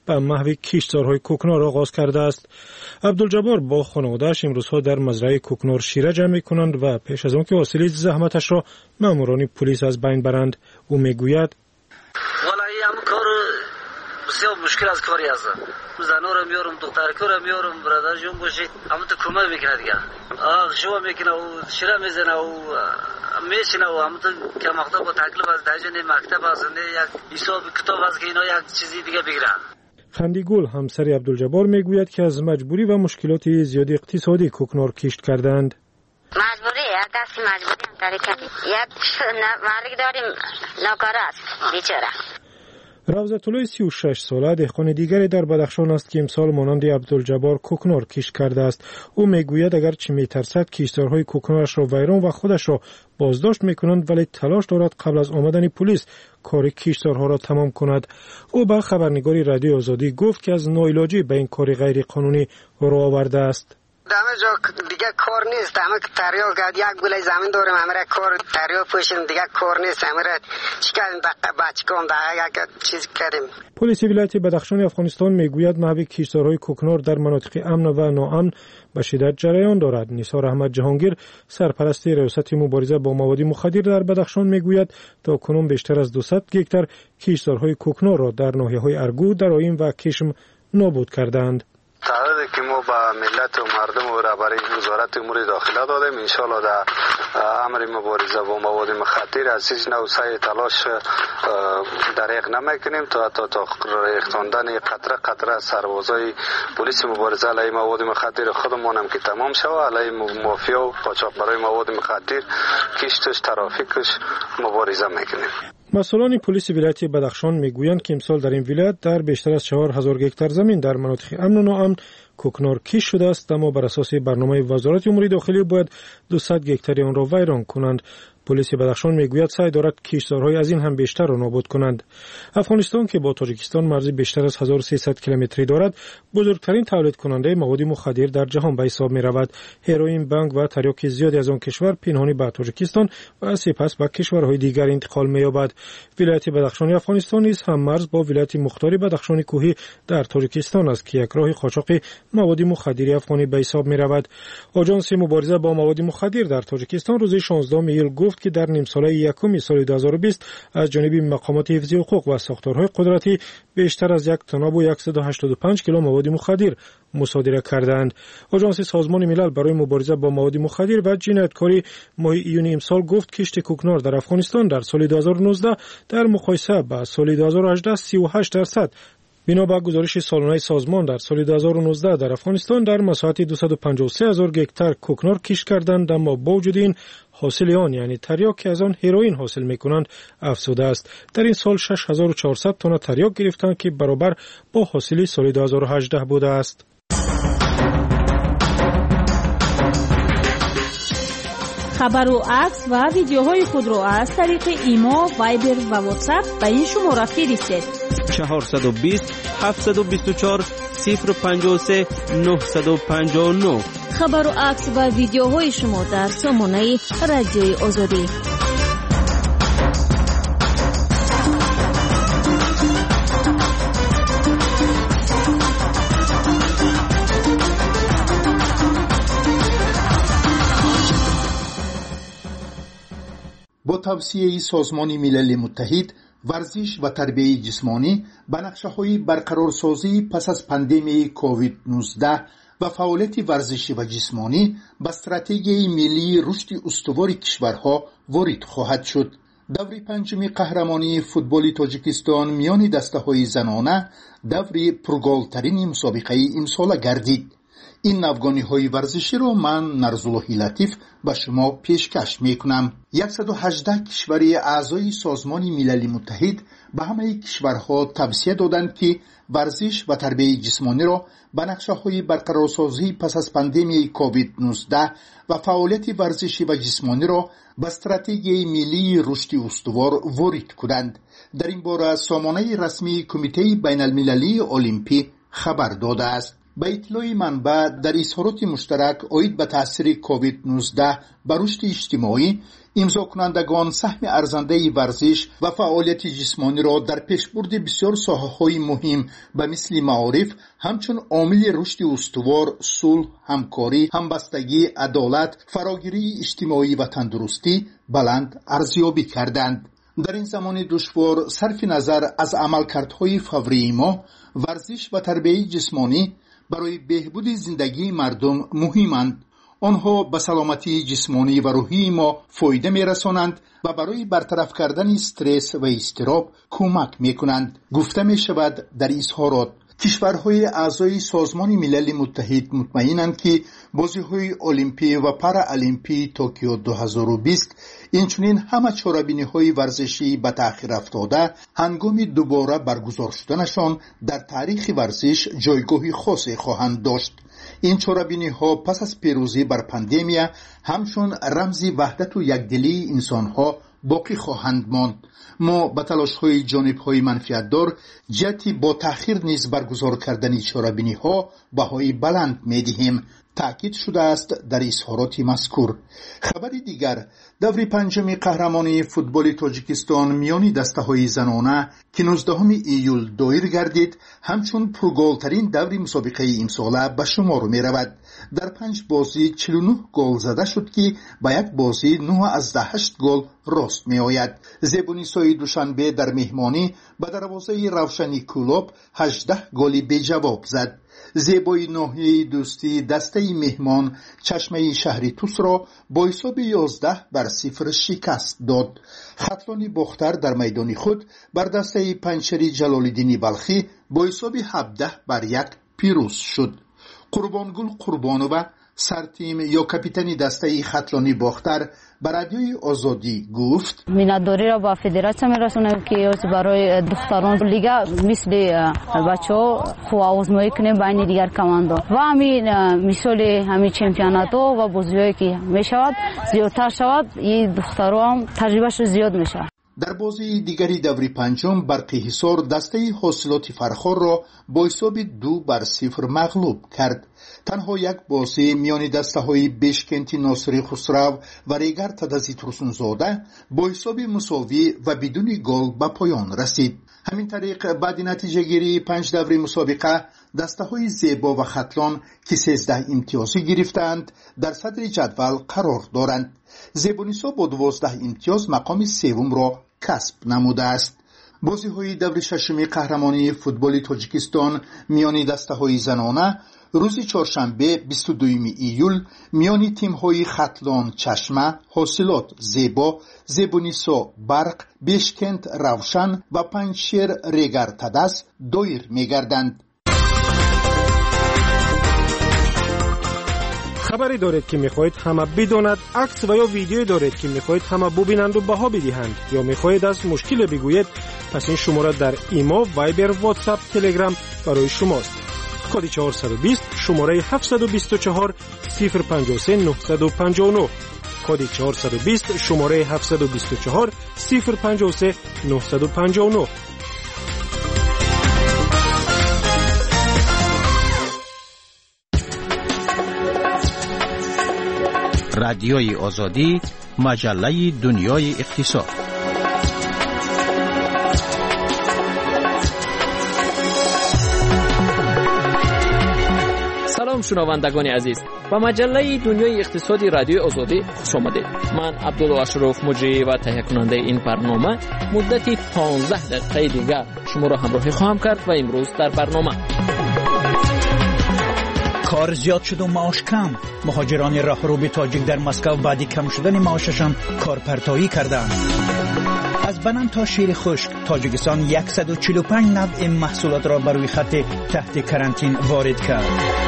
به محو کشتزارهای کوکنار آغاز کرده است. عبدالجبار با خانواده‌اش امروزها در مزرعه کوکنار شیره جمع می‌کنند و پیش از آن که حاصل زحمتش را ماموران پلیس از بین برند، او میگوید والله هم کار بسیار مشکل از کاری است. زنا رو میارم، دخترکو رو میارم، برادر جون باشید، همون تو کمک میکنه دیگه. آخ شو میکنه و شیره میزنه و میشینه و همون تو که مقطع با تکلیف از دجن مکتب است، یک حساب کتاب است که اینا یک چیزی دیگه بگیرن. خندیگل همسر عبدالجبار میگوید که از مجبوری و مشکلات زیادی اقتصادی کوکنار کشت کردند. مجبوری یک دستی مجبوری هم طریقه یک مالک داریم ناکار است بیچاره. روضت‌الله سی و شش ساله دهقان دیگری در بدخشان است که امسال مانند عبدالجبار کوکنار کشت کرده است. او میگوید اگرچه میترسد کشتزارهای کوکنارش را ویران و خودش را بازداشت میکنند ولی تلاش دارد قبل از آمدن پلیس کار کشتزارها را تمام کند. او به خبرنگاری رادیو آزادی گفت که از ناعلاجی به این کار غیر قانونی راه آورده است. دامه جا دیگه کار نیست، دامه که تریاق گاد یک گوله زمین دارم همه کار تریاق پوشیم دیگه کار نیست، همه چیکاریم دقیقه بچکم دقیقه یک چیز کردیم. پلیس ولایت بدخشان افغانستان میگوید محو کشتزارهای کوکنار در مناطق امن و ناامن به شدت جریان دارد. نثار احمد جهانگیر سرپرست ریاست مبارزه با مواد مخدر در بدخشان میگوید تا کنون بیشتر از دویست گکتار کشتزارهای کوکنار را در ناحیه‌های ارگو، درایم و کشم نابود کردند. تعهدی که ما با ملت و مردم و رهبری وزارت امور داخله دادیم ان شاء الله در امر مبارزه با مواد مخدر از هیچ نوع سعی تلاش دریغ نمیکنیم تا تا تا ریختاندن قطره قطره سربازای پلیس مبارزه علیه مواد مخدر خودمون هم که تمام شود، علیه مافیا و قاچاقبرای مواد مخدر کشتش ترافیکش مبارزه میکنیم. مسئولان پلیس ولایت بدخشان میگویند که امسال در این ولایت در بیشتر از چهار هزار گکتار زمین در مناطق امن و ناامن کوکنار کشت شده است، اما بر اساس برنامه وزارت امور داخلی باید دویست گکتار آن را ویران کنند. پلیس بدخشان میگوید سعی دارد کشتزارهای از این هم بیشتر را نابود کنند. افغانستان که با تاجیکستان مرزی بیشتر از هزار و سیصد کیلومتری دارد، بزرگترین تولید کننده مواد مخدر در جهان به حساب می رود. هروئین، بنگ و تریاک زیادی از آن کشور پنهانی به تاجیکستان و سپس به کشورهای دیگر انتقال می یابد. ولایت بدخشان افغانستان نیز هم مرز با ولایت مختار بدخشان کوهی در تاجیکستان است که یک راه قاچاق مواد مخدر افغانی به حساب می رود. آژانس مبارزه با مواد مخدر در تاجیکستان روز شانزدهم ایول گفت که در نیم ساله یکم سال دو هزار و بیست از جانب مقامات حفظی حقوق و ساختارهای قدرتی بیشتر از یک تناب و صد و هشتاد و پنج کیلو مواد مخدر مصادره کردند. آژانس سازمان ملل برای مبارزه با مواد مخدر و جنایتکاری ماه ایون امسال گفت کشت کوکنار در افغانستان در سال دو هزار و نوزده در مقایسه با سال دو هزار و هجده سی و هشت درصد بنا به گزارش سالانه سازمان در سال دو هزار و نوزده در افغانستان در مساحت دویست و پنجاه و سه هزار گکتار کوکنار کشت کردند، اما با وجود این حاصل آن یعنی تریاک که از آن هروئین حاصل میکنند افزوده است. در این سال شش هزار و چهارصد تن تریاک گرفتند که برابر با حاصل سال دو هزار و هجده بوده است. خبر و عکس و ویدیوهای خود را از طریق ایما، وایبر و واتساپ به این شماره فرستید. چهارصد و بیست هفتصد و بیست و چهار صفر پنجاه و سه نهصد و پنجاه و نه. خبر و عکس و ویدیوهای شما در سامانه رادیوی آزادی. با توصیه سازمان ملل متحد، ورزش و تربیت جسمانی به نقشه‌های برقرارسازی پس از پاندمی کووید نوزده و فعالیت ورزشی و جسمانی به استراتژی ملی رشد استوار کشورها وارد خواهد شد. دوره پنجم قهرمانی فوتبال تاجیکستان میان دسته‌های زنانه دوره پرگل‌ترین مسابقه امسال گردید. این افغانی‌های ورزشی را من نرزالله لطیف به شما پیشکش میکنم. صد و هجده کشور اعضای سازمان ملل متحد به همه کشورها توصیه دادند که ورزش و تربیت جسمانی را به نقشه‌های برقرارسازی پس از پاندمی کووید نوزده و فعالیت ورزشی و جسمانی را به استراتژی ملی رشد استوار وارد کنند. در این باره سامانه رسمی کمیته بین المللی المپی خبر داده است. به اطلاع منبع در اظهارات مشترک عاید به تاثیر کووید نوزده بر رشد اجتماعی، امضا کنندگان سهم ارزنده ورزش و فعالیت جسمانی را در پیشبرد بسیار ساحه‌های مهم به مثل معارف همچون عامل رشد استوار، صلح، همکاری، همبستگی، عدالت، فراگیری اجتماعی و تندرستی بلند ارزیابی کردند. در این زمان دشوار صرف نظر از عملکردهای فوری ما، ورزش و تربیت جسمانی برای بهبود زندگی مردم مهمند. آنها به سلامتی جسمانی و روحی ما فایده می رسانند و برای برطرف کردن استرس و اضطراب کمک می کنند. گفته می شود در اظهارات کشورهای اعضای سازمان ملل متحد مطمئنند که بازی‌های المپی و پارالمپی توکیو دو هزار و بیست اینچنین همه چاره‌بینی‌های ورزشی به تأخیر افتاده هنگام دوباره برگزار شدنشان در تاریخ ورزش جایگاهی خاصی خواهند داشت. این چاره‌بینی‌ها پس از پیروزی بر پاندemia همچون رمز وحدت و یکدلی انسان‌ها باقی خواهند ماند. ما به تلاش‌های جانب‌های منفعت‌دار جهتی با تأخیر نیز برگزار کردن چاره‌بینی‌ها بهای بلند می‌دهیم. تأکید شده است در اظهارات مذکور. خبری دیگر، دور پنجم قهرمانی فوتبال تاجیکستان میان دسته‌های زنانه که نوزدهم ایول دایر گردید همچون پرگل‌ترین دور مسابقه امساله به شمار می‌رود. در پنج بازی چهل و نه گل زده شد که با یک بازی نه از ده هشت گل راست می‌آید. زیبونیسای دوشنبه در مهمانی به دروازه روشنی کلوب هجده گلی به جواب زد. زیبای ناحیه دوستی دسته مهمان چشمه شهری توس را با حساب یازده بر صفر شکست داد. خطلانی باختر در میدان خود بر دسته پنچری جلال‌الدین بلخی با حساب هفده بر یک پیروز شد. قربانگل قربانووا سرتیم یا کاپیتان دسته خطلانی باختر به رادیوی آزادی گفت مینداری را با فدراسیون میرسونیم که برای دختران لیگا مثل بچه‌ها خوب آزمایی کنیم بین دیگر کماندو و همین مثال همین چمپیونات و بازی‌هایی که میشود زیادتر شود این دختران تجربهش زیاد میشه. در بازی دیگری دوری پنجم برقی حصار دسته حاصلات فرخار را با حساب دو بر صفر مغلوب کرد. تنها یک بازی میان دسته های بشکنتی ناصری خسرو و ریگر تدزی ترسونزاده با حساب مساوی و بدون گل به پایان رسید. همین طریق بعد نتیجه گیری پنج دوری مسابقه دسته های زیبا و خطلان که سیزده امتیازی گرفتند در صدر جدول قرار دارند. زیبونیسا با دوازده امتیاز مقام سوم را کسب نموده است. بازی های دور ششم قهرمانی فوتبال تاجیکستان میان دسته های زنانه روز چهارشنبه بیست و دوم ایول میان تیم های خطلان چشمه، حاصلات زیبا، زیبونیسا برق، بشکند روشن و پنجشیر ریگر تدس دایر میگردند. خبری دارید که میخواهید همه بداند، عکس و یا ویدیویی دارید که میخواهید همه ببینند و بها بدهند یا میخواهید از مشکل بگویید، پس این شماره در ایما، وایبر، واتساپ، تلگرام برای شماست. کد چهارصد و بیست شماره هفتصد و بیست و چهار صفر پنجاه و سه نهصد و پنجاه و نه کد چهارصد و بیست شماره هفتصد و بیست و چهار صفر پنجاه و سه نهصد و پنجاه و نه. رادیوی آزادی، مجله دنیای اقتصاد. سلام شنوندگان عزیز، با مجله دنیای اقتصادی رادیوی آزادی خوش آمدید. من عبدالله اشرف مجری و تهیه کننده این برنامه مدتی پانزده دقیقه دیگر شما را همراهی خواهم کرد و امروز در برنامه کار زیاد شد و معاش کم. مهاجران راهرو تاجیک در مسکو بعد کم شدن معاششان کارپرتایی کردند. از بنان تا شیر خشک تاجیکستان صد و چهل و پنج نوع محصولات را بر روی خط تحت کرانتین وارد کرد.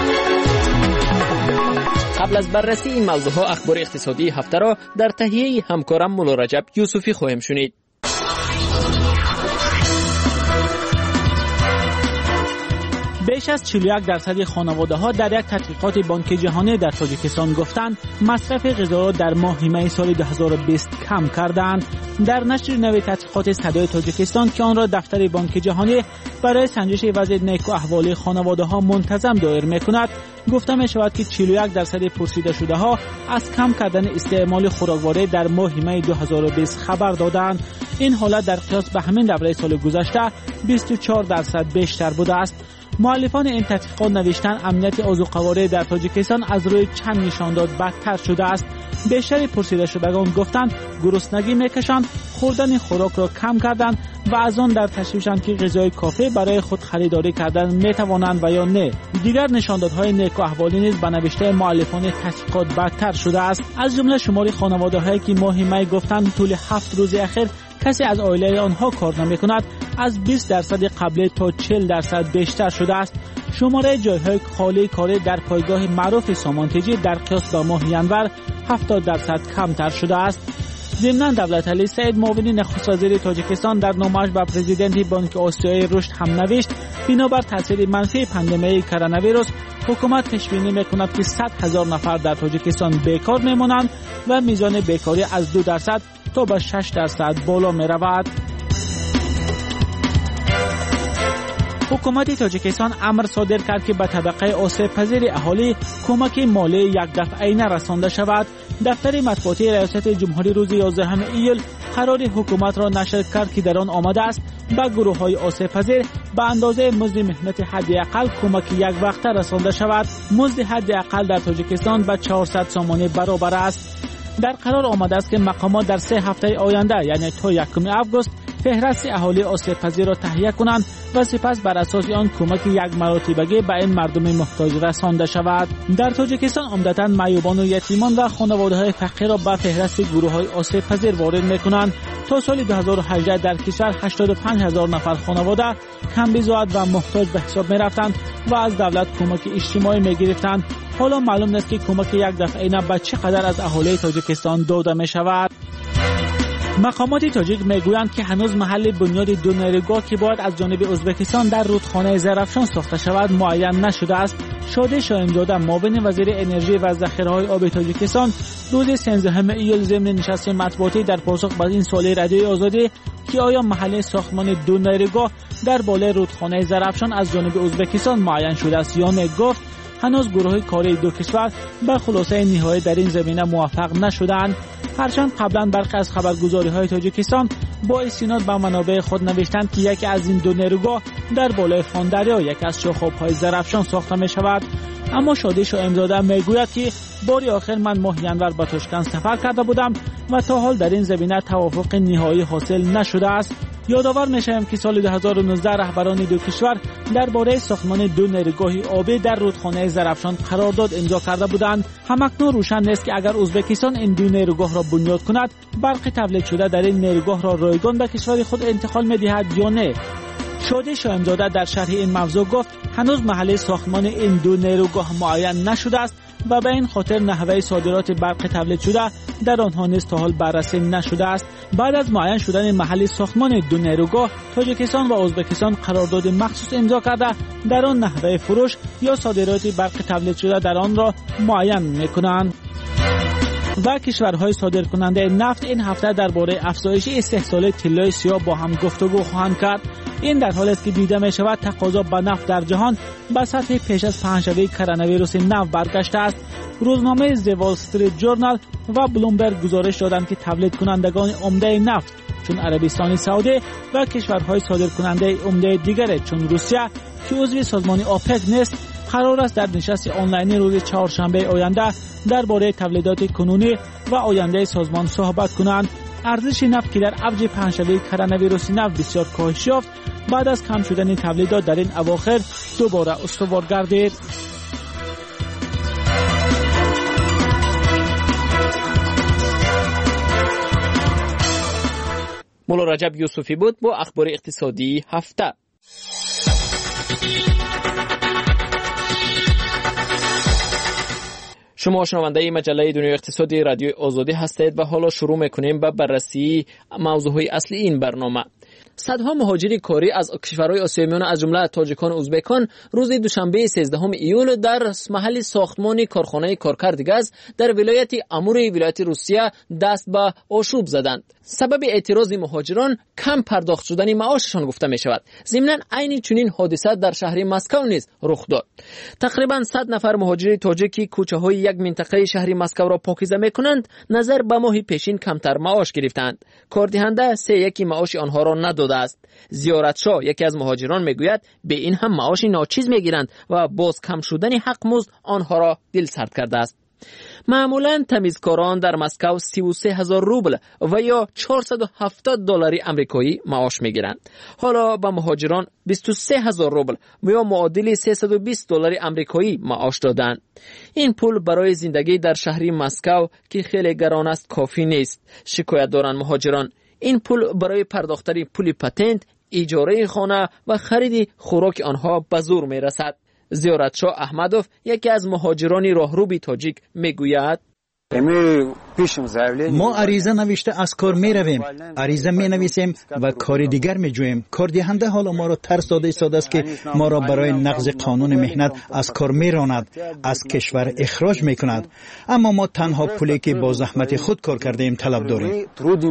قبل از بررسی این موضوعها اخبار اقتصادی هفته را در تهیه همکارم مولا رجب یوسفی خواهیم شنید. بیش از چهل و یک درصد خانواده‌ها در یک تحقیقات بانک جهانی در تاجیکستان گفتند مصرف غذا را در ماه می سال دو هزار و بیست کم کردند. در نشر نوی تحقیقات صدای تاجیکستان که آن را دفتر بانک جهانی برای سنجش وضع نیک و احوال خانواده‌ها منتظم دایر می‌کند، گفته می‌شود که چهل و یک درصد پرسیده شده‌ها از کم کردن استعمال خوراکواره در ماه می دو هزار و بیست خبر دادند. این حالت در قیاس به همین دوره سال گذشته بیست و چهار درصد بیشتر بوده است. مؤلفان این تحقیقات نوشتند امنیت آذوقه‌واره در تاجیکستان از روی چند نشانداد بدتر شده است. بیشتر پرسیده شدگان گفتند گرسنگی میکشند، خوردن خوراک را کم کردند و از آن در تشویشند که غذای کافی برای خود خریداری کردن میتوانند و یا نه. دیگر نشاندادهای نیک و احوالی نیز به نوشته مؤلفان تحقیقات بدتر شده است. از جمله شمار خانواده‌هایی که ماه می گفتند طول هفت روز اخیر کسی از عائله آنها کار نمی‌کند از بیست درصد قبل تا چهل درصد بیشتر شده است. شماره جای‌های خالی کاری در پایگاه معروف سامانتیجی در قیاس با ماه ینور هفتاد درصد کمتر شده است. ضمناً دولت علی سعید معاون نخست وزیر تاجیکستان در نامه‌اش به پرزیدنت بانک آسیای رشد هم نوشت بنابر تاثیر منفی پاندمی کرونا ویروس حکومت پیش بینی می‌کند که صد هزار نفر در تاجیکستان بیکار می‌مانند و میزان بیکاری از دو درصد تا به شش درصد بالا می‌رود. حکومت تاجیکستان امر صادر کرد که به طبقه آسیب پذیر اهالی کمک مالی یک دفعه‌ای رسانده شود. دفتر مطبوعاتی ریاست جمهوری روز یازدهم ایول قرار حکومت را نشر کرد که در آن آمده است به گروه‌های آسیب پذیر به اندازه مزد مهنت حداقل کمک یک وقته رسانده شود. مزد حداقل در تاجیکستان به چهارصد سامانه برابر است. در قرار آمده است که مقامات در سه هفته آینده یعنی تا یکم آگوست فهرست اهالی آسیب پذیر را تهیه کنند و سپس بر اساس آن کمک یک مراتبگی به این مردم محتاج رسانده شود. در تاجیکستان عمدتاً معیوبان و یتیمان و خانواده‌های فقیر را به فهرست گروه‌های آسیب پذیر وارد می‌کنند. تا سال دو هزار و هجده در کشور هشتاد و پنج هزار نفر خانواده کم‌بزاعت و محتاج به حساب می‌رفتند و از دولت کمک اجتماعی می‌گرفتند. حالا معلوم نیست که کمک یک دفعه‌ای به چقدر از اهالی تاجیکستان داده می‌شود. مقامات تاجیک میگویند که هنوز محل بنیاد دو نیروگاه که باید از جانب ازبکستان در رودخانه زرافشان ساخته شود معین نشده است. شادی شاهین‌زاده معاون وزیر انرژی و ذخیره‌های آب تاجیکستان روز سیزدهم ایول ضمن نشست مطبوعاتی در پاسخ به این سوال رادیوی آزادی که آیا محل ساختمان دو نیروگاه در بالای رودخانه زرافشان از جانب ازبکستان معین شده است یا نه گفت هنوز گروه کاری دو کشور به خلاصه نهایی در این زمینه موفق نشدند. هرچند قبلا برخی از خبرگزاری‌های تاجیکستان با استناد به منابع خود نوشتند که یکی از این دو نیروگاه در بالای فان دریا یک از شاخه‌های زرافشان ساخته می‌شود، اما شادی شاهین‌زاده میگوید که باری آخر من ماه ینور به تاشکند سفر کرده بودم و تا حال در این زمینه توافق نهایی حاصل نشده است. یادآور می‌شویم که سال دو هزار و نوزده رهبران دو کشور درباره ساختمان دو نیروگاه آبی در رودخانه زرافشان قرارداد امضا کرده بودند. همکنون روشن نیست که اگر ازبکستان این دو نیروگاه را بنیاد کند برق تولید شده در این نیروگاه را رایگان به کشور خود انتقال می‌دهد یا نه. شادی شاهین‌زاده در شرح این موضوع گفت هنوز محل ساختمان این دو نیروگاه معین نشده است و به این خاطر نحوه صادرات برق تولید شده در آنها نیز تا حال بررسی نشده است. بعد از معین شدن محل ساختمان دو نیروگاه تاجیکستان و ازبکستان قرارداد مخصوص امضا کرده در آن نحوه فروش یا صادرات برق تولید شده در آن را معین می‌کنند. و کشورهای صادرکننده نفت این هفته درباره افزایش استحصال طلای سیاه با هم گفتگو خواهند کرد. این در حالی است که دیده می شود تقاضا به نفت در جهان به سطح پیش از پهنشوی کرونا ویروس نو برگشته است. روزنامه The Wall Street Journal و بلومبرگ گزارش دادند که تولید کنندگان عمده نفت چون عربستان سعودی و کشورهای صادرکننده عمده دیگر چون روسیه که عضو سازمان آپک نیست قرار است در نشست آنلاینی روز چهارشنبه آینده درباره تولیدات کنونی و آینده سازمان صحبت کنند. ارزش نفت که در اوج پهنشوی کرونا ویروس نو بسیار کاهش یافت بعد از کم شدن تولیدات در این اواخر دوباره استوار گردید. مولا رجب یوسفی بود با اخبار اقتصادی هفته. شما شنونده مجله دنیای اقتصادی رادیو آزادی هستید و حالا شروع میکنیم به بررسی موضوعهای اصلی این برنامه. صدها مهاجر کاری از کشورهای آسیای میانه از جمله تاجیکان و ازبکان روز دوشنبه سیزدهم ایول در محل ساختمان کارخانه کارکرد گاز در ولایت امور ولایت روسیه دست به آشوب زدند. سبب اعتراض مهاجران کم پرداخت شدن معاششان گفته می شود. ضمناً عین چنین حادثه در شهر مسکو نیز رخ داد. تقریباً صد نفر مهاجر تاجیکی کوچه های یک منطقه شهر مسکو را پاکیزه می کنند نظر به ماه پیشین کمتر معاش گرفتند. کاردهنده سه یکی معاش آنها را نداده است. زیارتشاه یکی از مهاجران میگوید به این هم معاش ناچیز میگیرند و باز کم شدن حق مزد آنها را دل سرد کرده است. معمولاً تمیزکاران در مسکو سی و سه هزار روبل و یا چهارصد و هفتاد دلار آمریکایی معاش میگیرند. حالا به مهاجران بیست و سه هزار روبل و یا معادل سیصد و بیست دلار آمریکایی معاش دادند. این پول برای زندگی در شهر مسکو که خیلی گران است کافی نیست. شکایت دارند مهاجران. این پول برای پرداختن پول پتنت، اجاره خانه و خرید خوراک آنها به زور میرسد. زیارتشاه احمدوف یکی از مهاجران راهروبی تاجیک میگوید ما عریضه نوشته از کار می رویم، عریضه می نویسیم و کار دیگر می جویم. کار دهنده حالا ما را ترس داده ایستاده است که ما را برای نقض قانون مهنت از کار می راند، از کشور اخراج می کند. اما ما تنها پولی که با زحمت خود کار کرده ایم طلب داریم.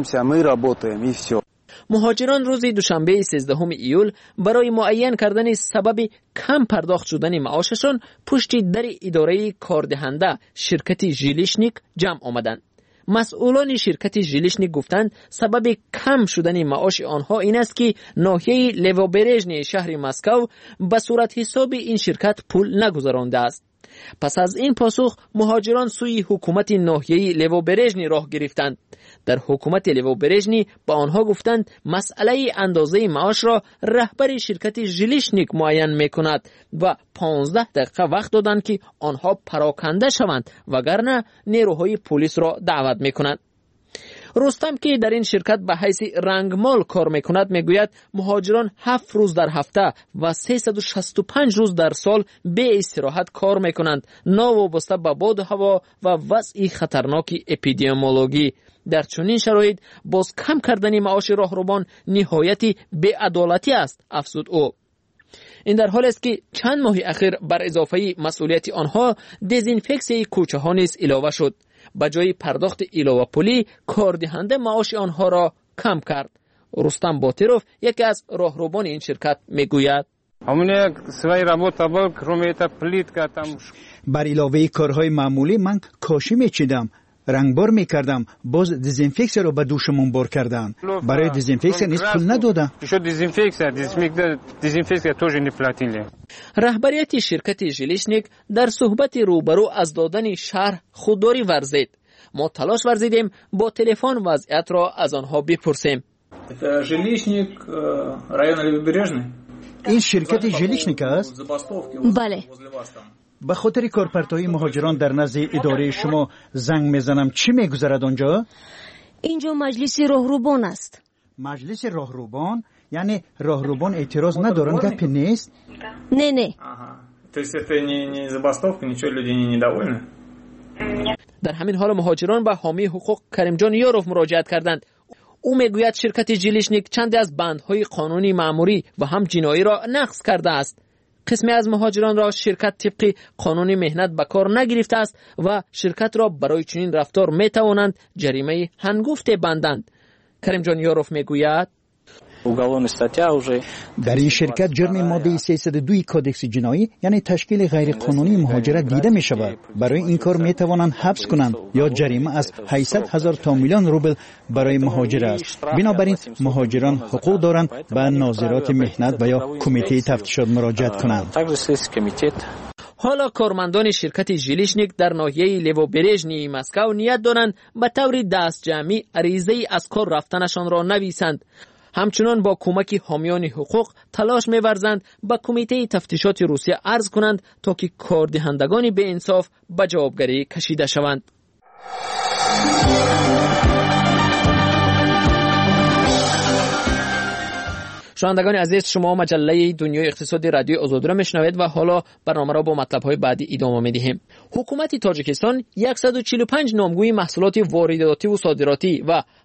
مهاجران روز دوشنبه سیزدهم ایول برای معین کردن سبب کم پرداخت شدن معاششان پشت در اداره کاردهنده شرکت ژیلیشنیک جمع آمدند. مسئولان شرکت ژیلیشنیک گفتند سبب کم شدن معاش آنها این است که ناحیه لووبرژنی شهر مسکو به صورت حساب این شرکت پول نگذرانده است. پس از این پاسخ مهاجران سوی حکومت ناحیه لووبرژنی راه گرفتند. در حکومت لووبرژنی با آنها گفتند مسئله اندازه معاش را رهبر شرکت ژیلیشنیک معین میکند و پانزده دقیقه وقت دادند که آنها پراکنده شوند وگرنه نیروهای پلیس را دعوت میکنند. رستم که در این شرکت به حیث رنگمال کار میکند میگوید مهاجران هفت روز در هفته و سیصد و شصت و پنج روز در سال به استراحت کار میکنند ناوابسته به باد و هوا و وضع خطرناک اپیدمیولوژی. در چنین شرایط باز کم کردن معاش راهروبان نهایت بی‌عدالتی است افزود او. این در حالی است که چند ماه اخیر بر اضافه مسئولیت آنها دزینفکسیون کوچه ها نیز علاوه شد. به جای پرداخت علاوه پولی کاردهنده معاش آنها را کم کرد. رستم باتیروف یکی از راهروبان این شرکت میگوید بر علاوه کارهای معمولی من کاشی میچیدم، رنگبار میکردم، باز دزینفکسیون رو به دوشمون بار کردن. برای دزینفکسیون نیز پول ندادم. رهبریت شرکت ژیلیشنیک در صحبت روبرو از دادن شرح خودداری ورزید. ما تلاش ورزیدیم با تلفن وضعیت را از آنها بپرسیم. ژیلیشنیک رایون لووبرژنی. این شرکت ژیلیشنیک است؟ بله. به خاطر کارپرتای مهاجران در نزد اداره شما زنگ میزنم چی میگذرد آنجا؟ اینجا مجلس راهروبان است. مجلس راهروبان؟ یعنی راهروبان اعتراض ندارن گپ نیست؟ نه نه. То есть это не не забастовка, ничего, люди не недовольны. در همین حال مهاجران به حامی حقوق کریمجان یاروف مراجعت کردند. او میگوید شرکت ژیلیشنیک چند از بندهای قانونی مأموری و هم جنایی را نقض کرده است. قسمی از مهاجران را شرکت طبق قانون مهنت به کار نگرفته است و شرکت را برای چنین رفتار می توانند جریمه هنگفت بندند. کریمجان یاروف میگوید در این شرکت جرم ماده سیصد و دو کودکس جنایی یعنی تشکیل غیر قانونی مهاجرت دیده می شود. برای این کار می توانند حبس کنند یا جریمه از هشتصد هزار تا میلیون روبل برای مهاجر است. بنابراین مهاجران حقوق دارند به ناظرات مهنت و یا کمیته تفتیشات مراجعت کنند. حالا کارمندان شرکت ژیلیشنیک در ناحیه لووبرژنی مسکو نیت دارند به طور دست جمعی عریضه از کار رفتنشان را نویسند. همچنان با کمک حامیان حقوق تلاش می‌ورزند به کمیته تفتیشات روسیه عرض کنند تا که کاردهندگان به انصاف به جوابگری کشیده شوند. شنوندگان عزیز، شما مجله دنیای اقتصادی رادیو آزادی را میشنوید و حالا برنامه را با مطلب‌های بعدی ادامه می‌دهیم. حکومت تاجیکستان صد و چهل و پنج نامگوی محصولات وارداتی و صادراتی و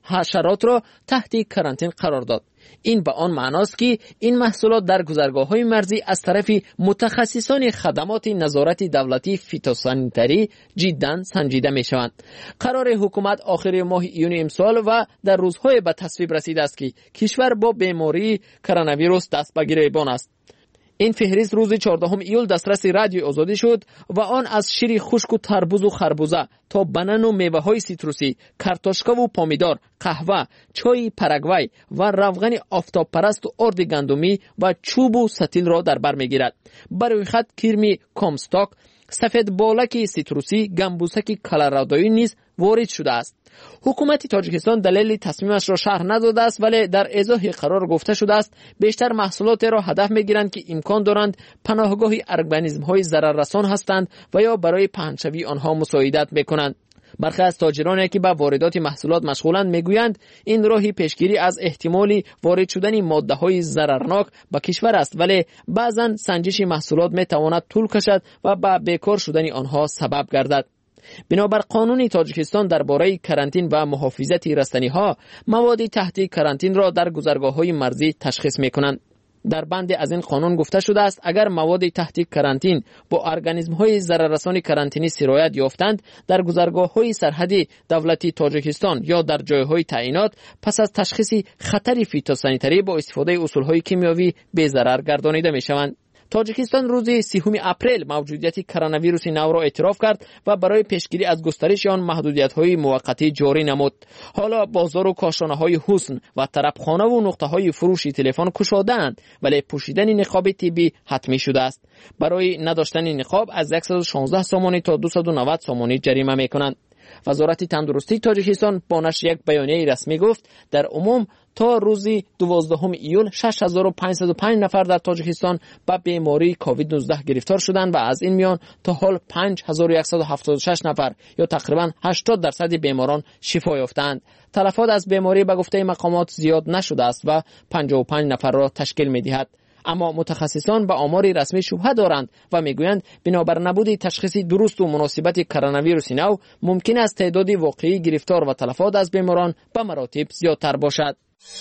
حشرات را تحت کرانتین قرار داد. این به آن معناست که این محصولات در گذرگاه‌های مرزی از طرف متخصصان خدمات نظارت دولتی فیتوسانیتری جداً سنجیده می‌شوند. قرار حکومت آخر ماه ایون امسال و در روزهای به تصویب رسیده است که کشور با بیماری کرونا ویروس دست به گریبان است. این فهرست روز چهاردهم ایول دسترس رادیو آزادی شد و آن از شیر خشک و تربوز و خربوزه تا بنان و میوه‌های سیتروسی، کارتوشکا و پامیدار، قهوه، چای پاراگوای و روغن آفتاب پرست و آرد گندمی و چوب و ستیل را در بر میگیرد. برای خط کرمی کامستاک، سفید بالک سیتروسی، گمبوسک کلرادویی نیز وارد شده است. حکومت تاجیکستان دلیل تصمیمش را شرح نداده است، ولی در ایضاح قرار گفته شده است بیشتر محصولات را هدف میگیرند که امکان دارند پناهگاه ارگانیسم های ضرررسان هستند و یا برای پهنشوی آنها مساعدت میکنند. برخی از تاجرانی که به واردات محصولات مشغولند میگویند این راهی پیشگیری از احتمالی وارد شدن ماده های ضررناک به کشور است، ولی بعضا سنجش محصولات میتواند طول کشد و به بیکار شدن آنها سبب گردد. بنابر قانون تاجیکستان درباره کرانتین و محافظت رستنی‌ها، مواد تحت کرانتین را در گذرگاه‌های مرزی تشخیص می‌کنند. در بند از این قانون گفته شده است اگر مواد تحت کرانتین با ارگانیسم‌های ضرررسان کرانتینی سرایت یافتند در گذرگاه‌های سرحدی دولتی تاجیکستان یا در جای‌های تعیینات، پس از تشخیص خطر فیتوسانیتری با استفاده اصول‌های کیمیایی بی‌ضرر گردانیده می‌شوند. تاجیکستان روز سوم اپریل موجودیت کرونا ویروس نو را اعتراف کرد و برای پیشگیری از گسترش آن محدودیت‌های موقتی جاری نمود. حالا بازار و کاشانه‌های حسن و طربخانه و نقطه‌های فروش تلفن گشاده‌اند، ولی پوشیدن نقاب طبی حتمی شده است. برای نداشتن نقاب از صد و شانزده سامانی تا دویست و نود سامانی جریمه می‌کنند. وزارت تندرستی تاجیکستان با نشر یک بیانیه رسمی گفت در عموم تا روز دوازدهم ایول شش هزار و پانصد و پنج نفر در تاجیکستان به بیماری کووید نوزده گرفتار شدند و از این میان تا حال پنج هزار و صد و هفتاد و شش نفر یا تقریبا هشتاد درصد بیماران شفا یافتند. تلفات از بیماری به گفته مقامات زیاد نشده است و پنجاه و پنج نفر را تشکیل می‌دهد. اما متخصصان به آمار رسمی شبهه دارند و میگویند بنابر نبود تشخیص درست و مناسبت کرونا ویروس نو ممکن است تعداد واقعی گرفتار و تلفات از بیماران به مراتب زیادتر باشد.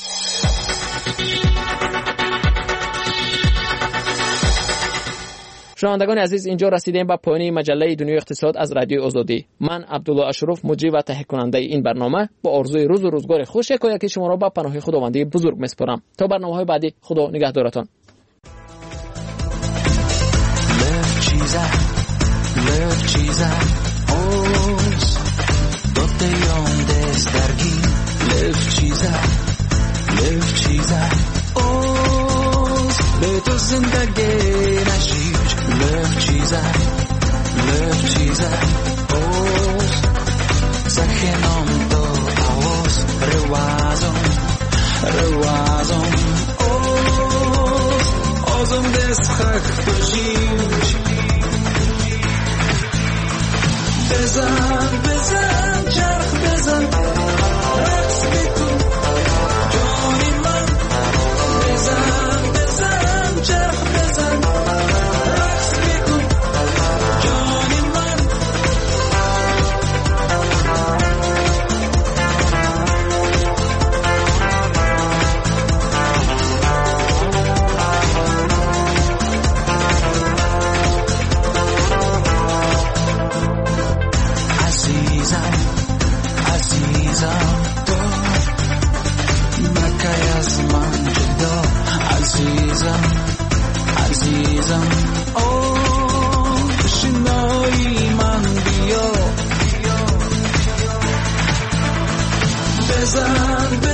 شنوندگان عزیز، اینجا رسیدیم به پایان مجله دنیای اقتصاد از رادیو آزادی. من عبدالله اشرف مجری و تهیه کننده این برنامه با آرزوی روز و روزگار خوش که شما را به پناه خداوندی بزرگ میسپارم. تا برنامه‌های بعدی، خدا نگهدارتان. به تو زندگی نشیج لف چیزه لف چیزه اوز زخنام تو آواز روازم روازم اوز آزم دست خاک تو جیج بزن بزن چرخ بزن رقص بکن جانی من بزن چرخ بزن رقص بکن جانی من عزیزم عزیزم تو مکای از من جدا عزیزم عزیزم آشنایی من بیا بزن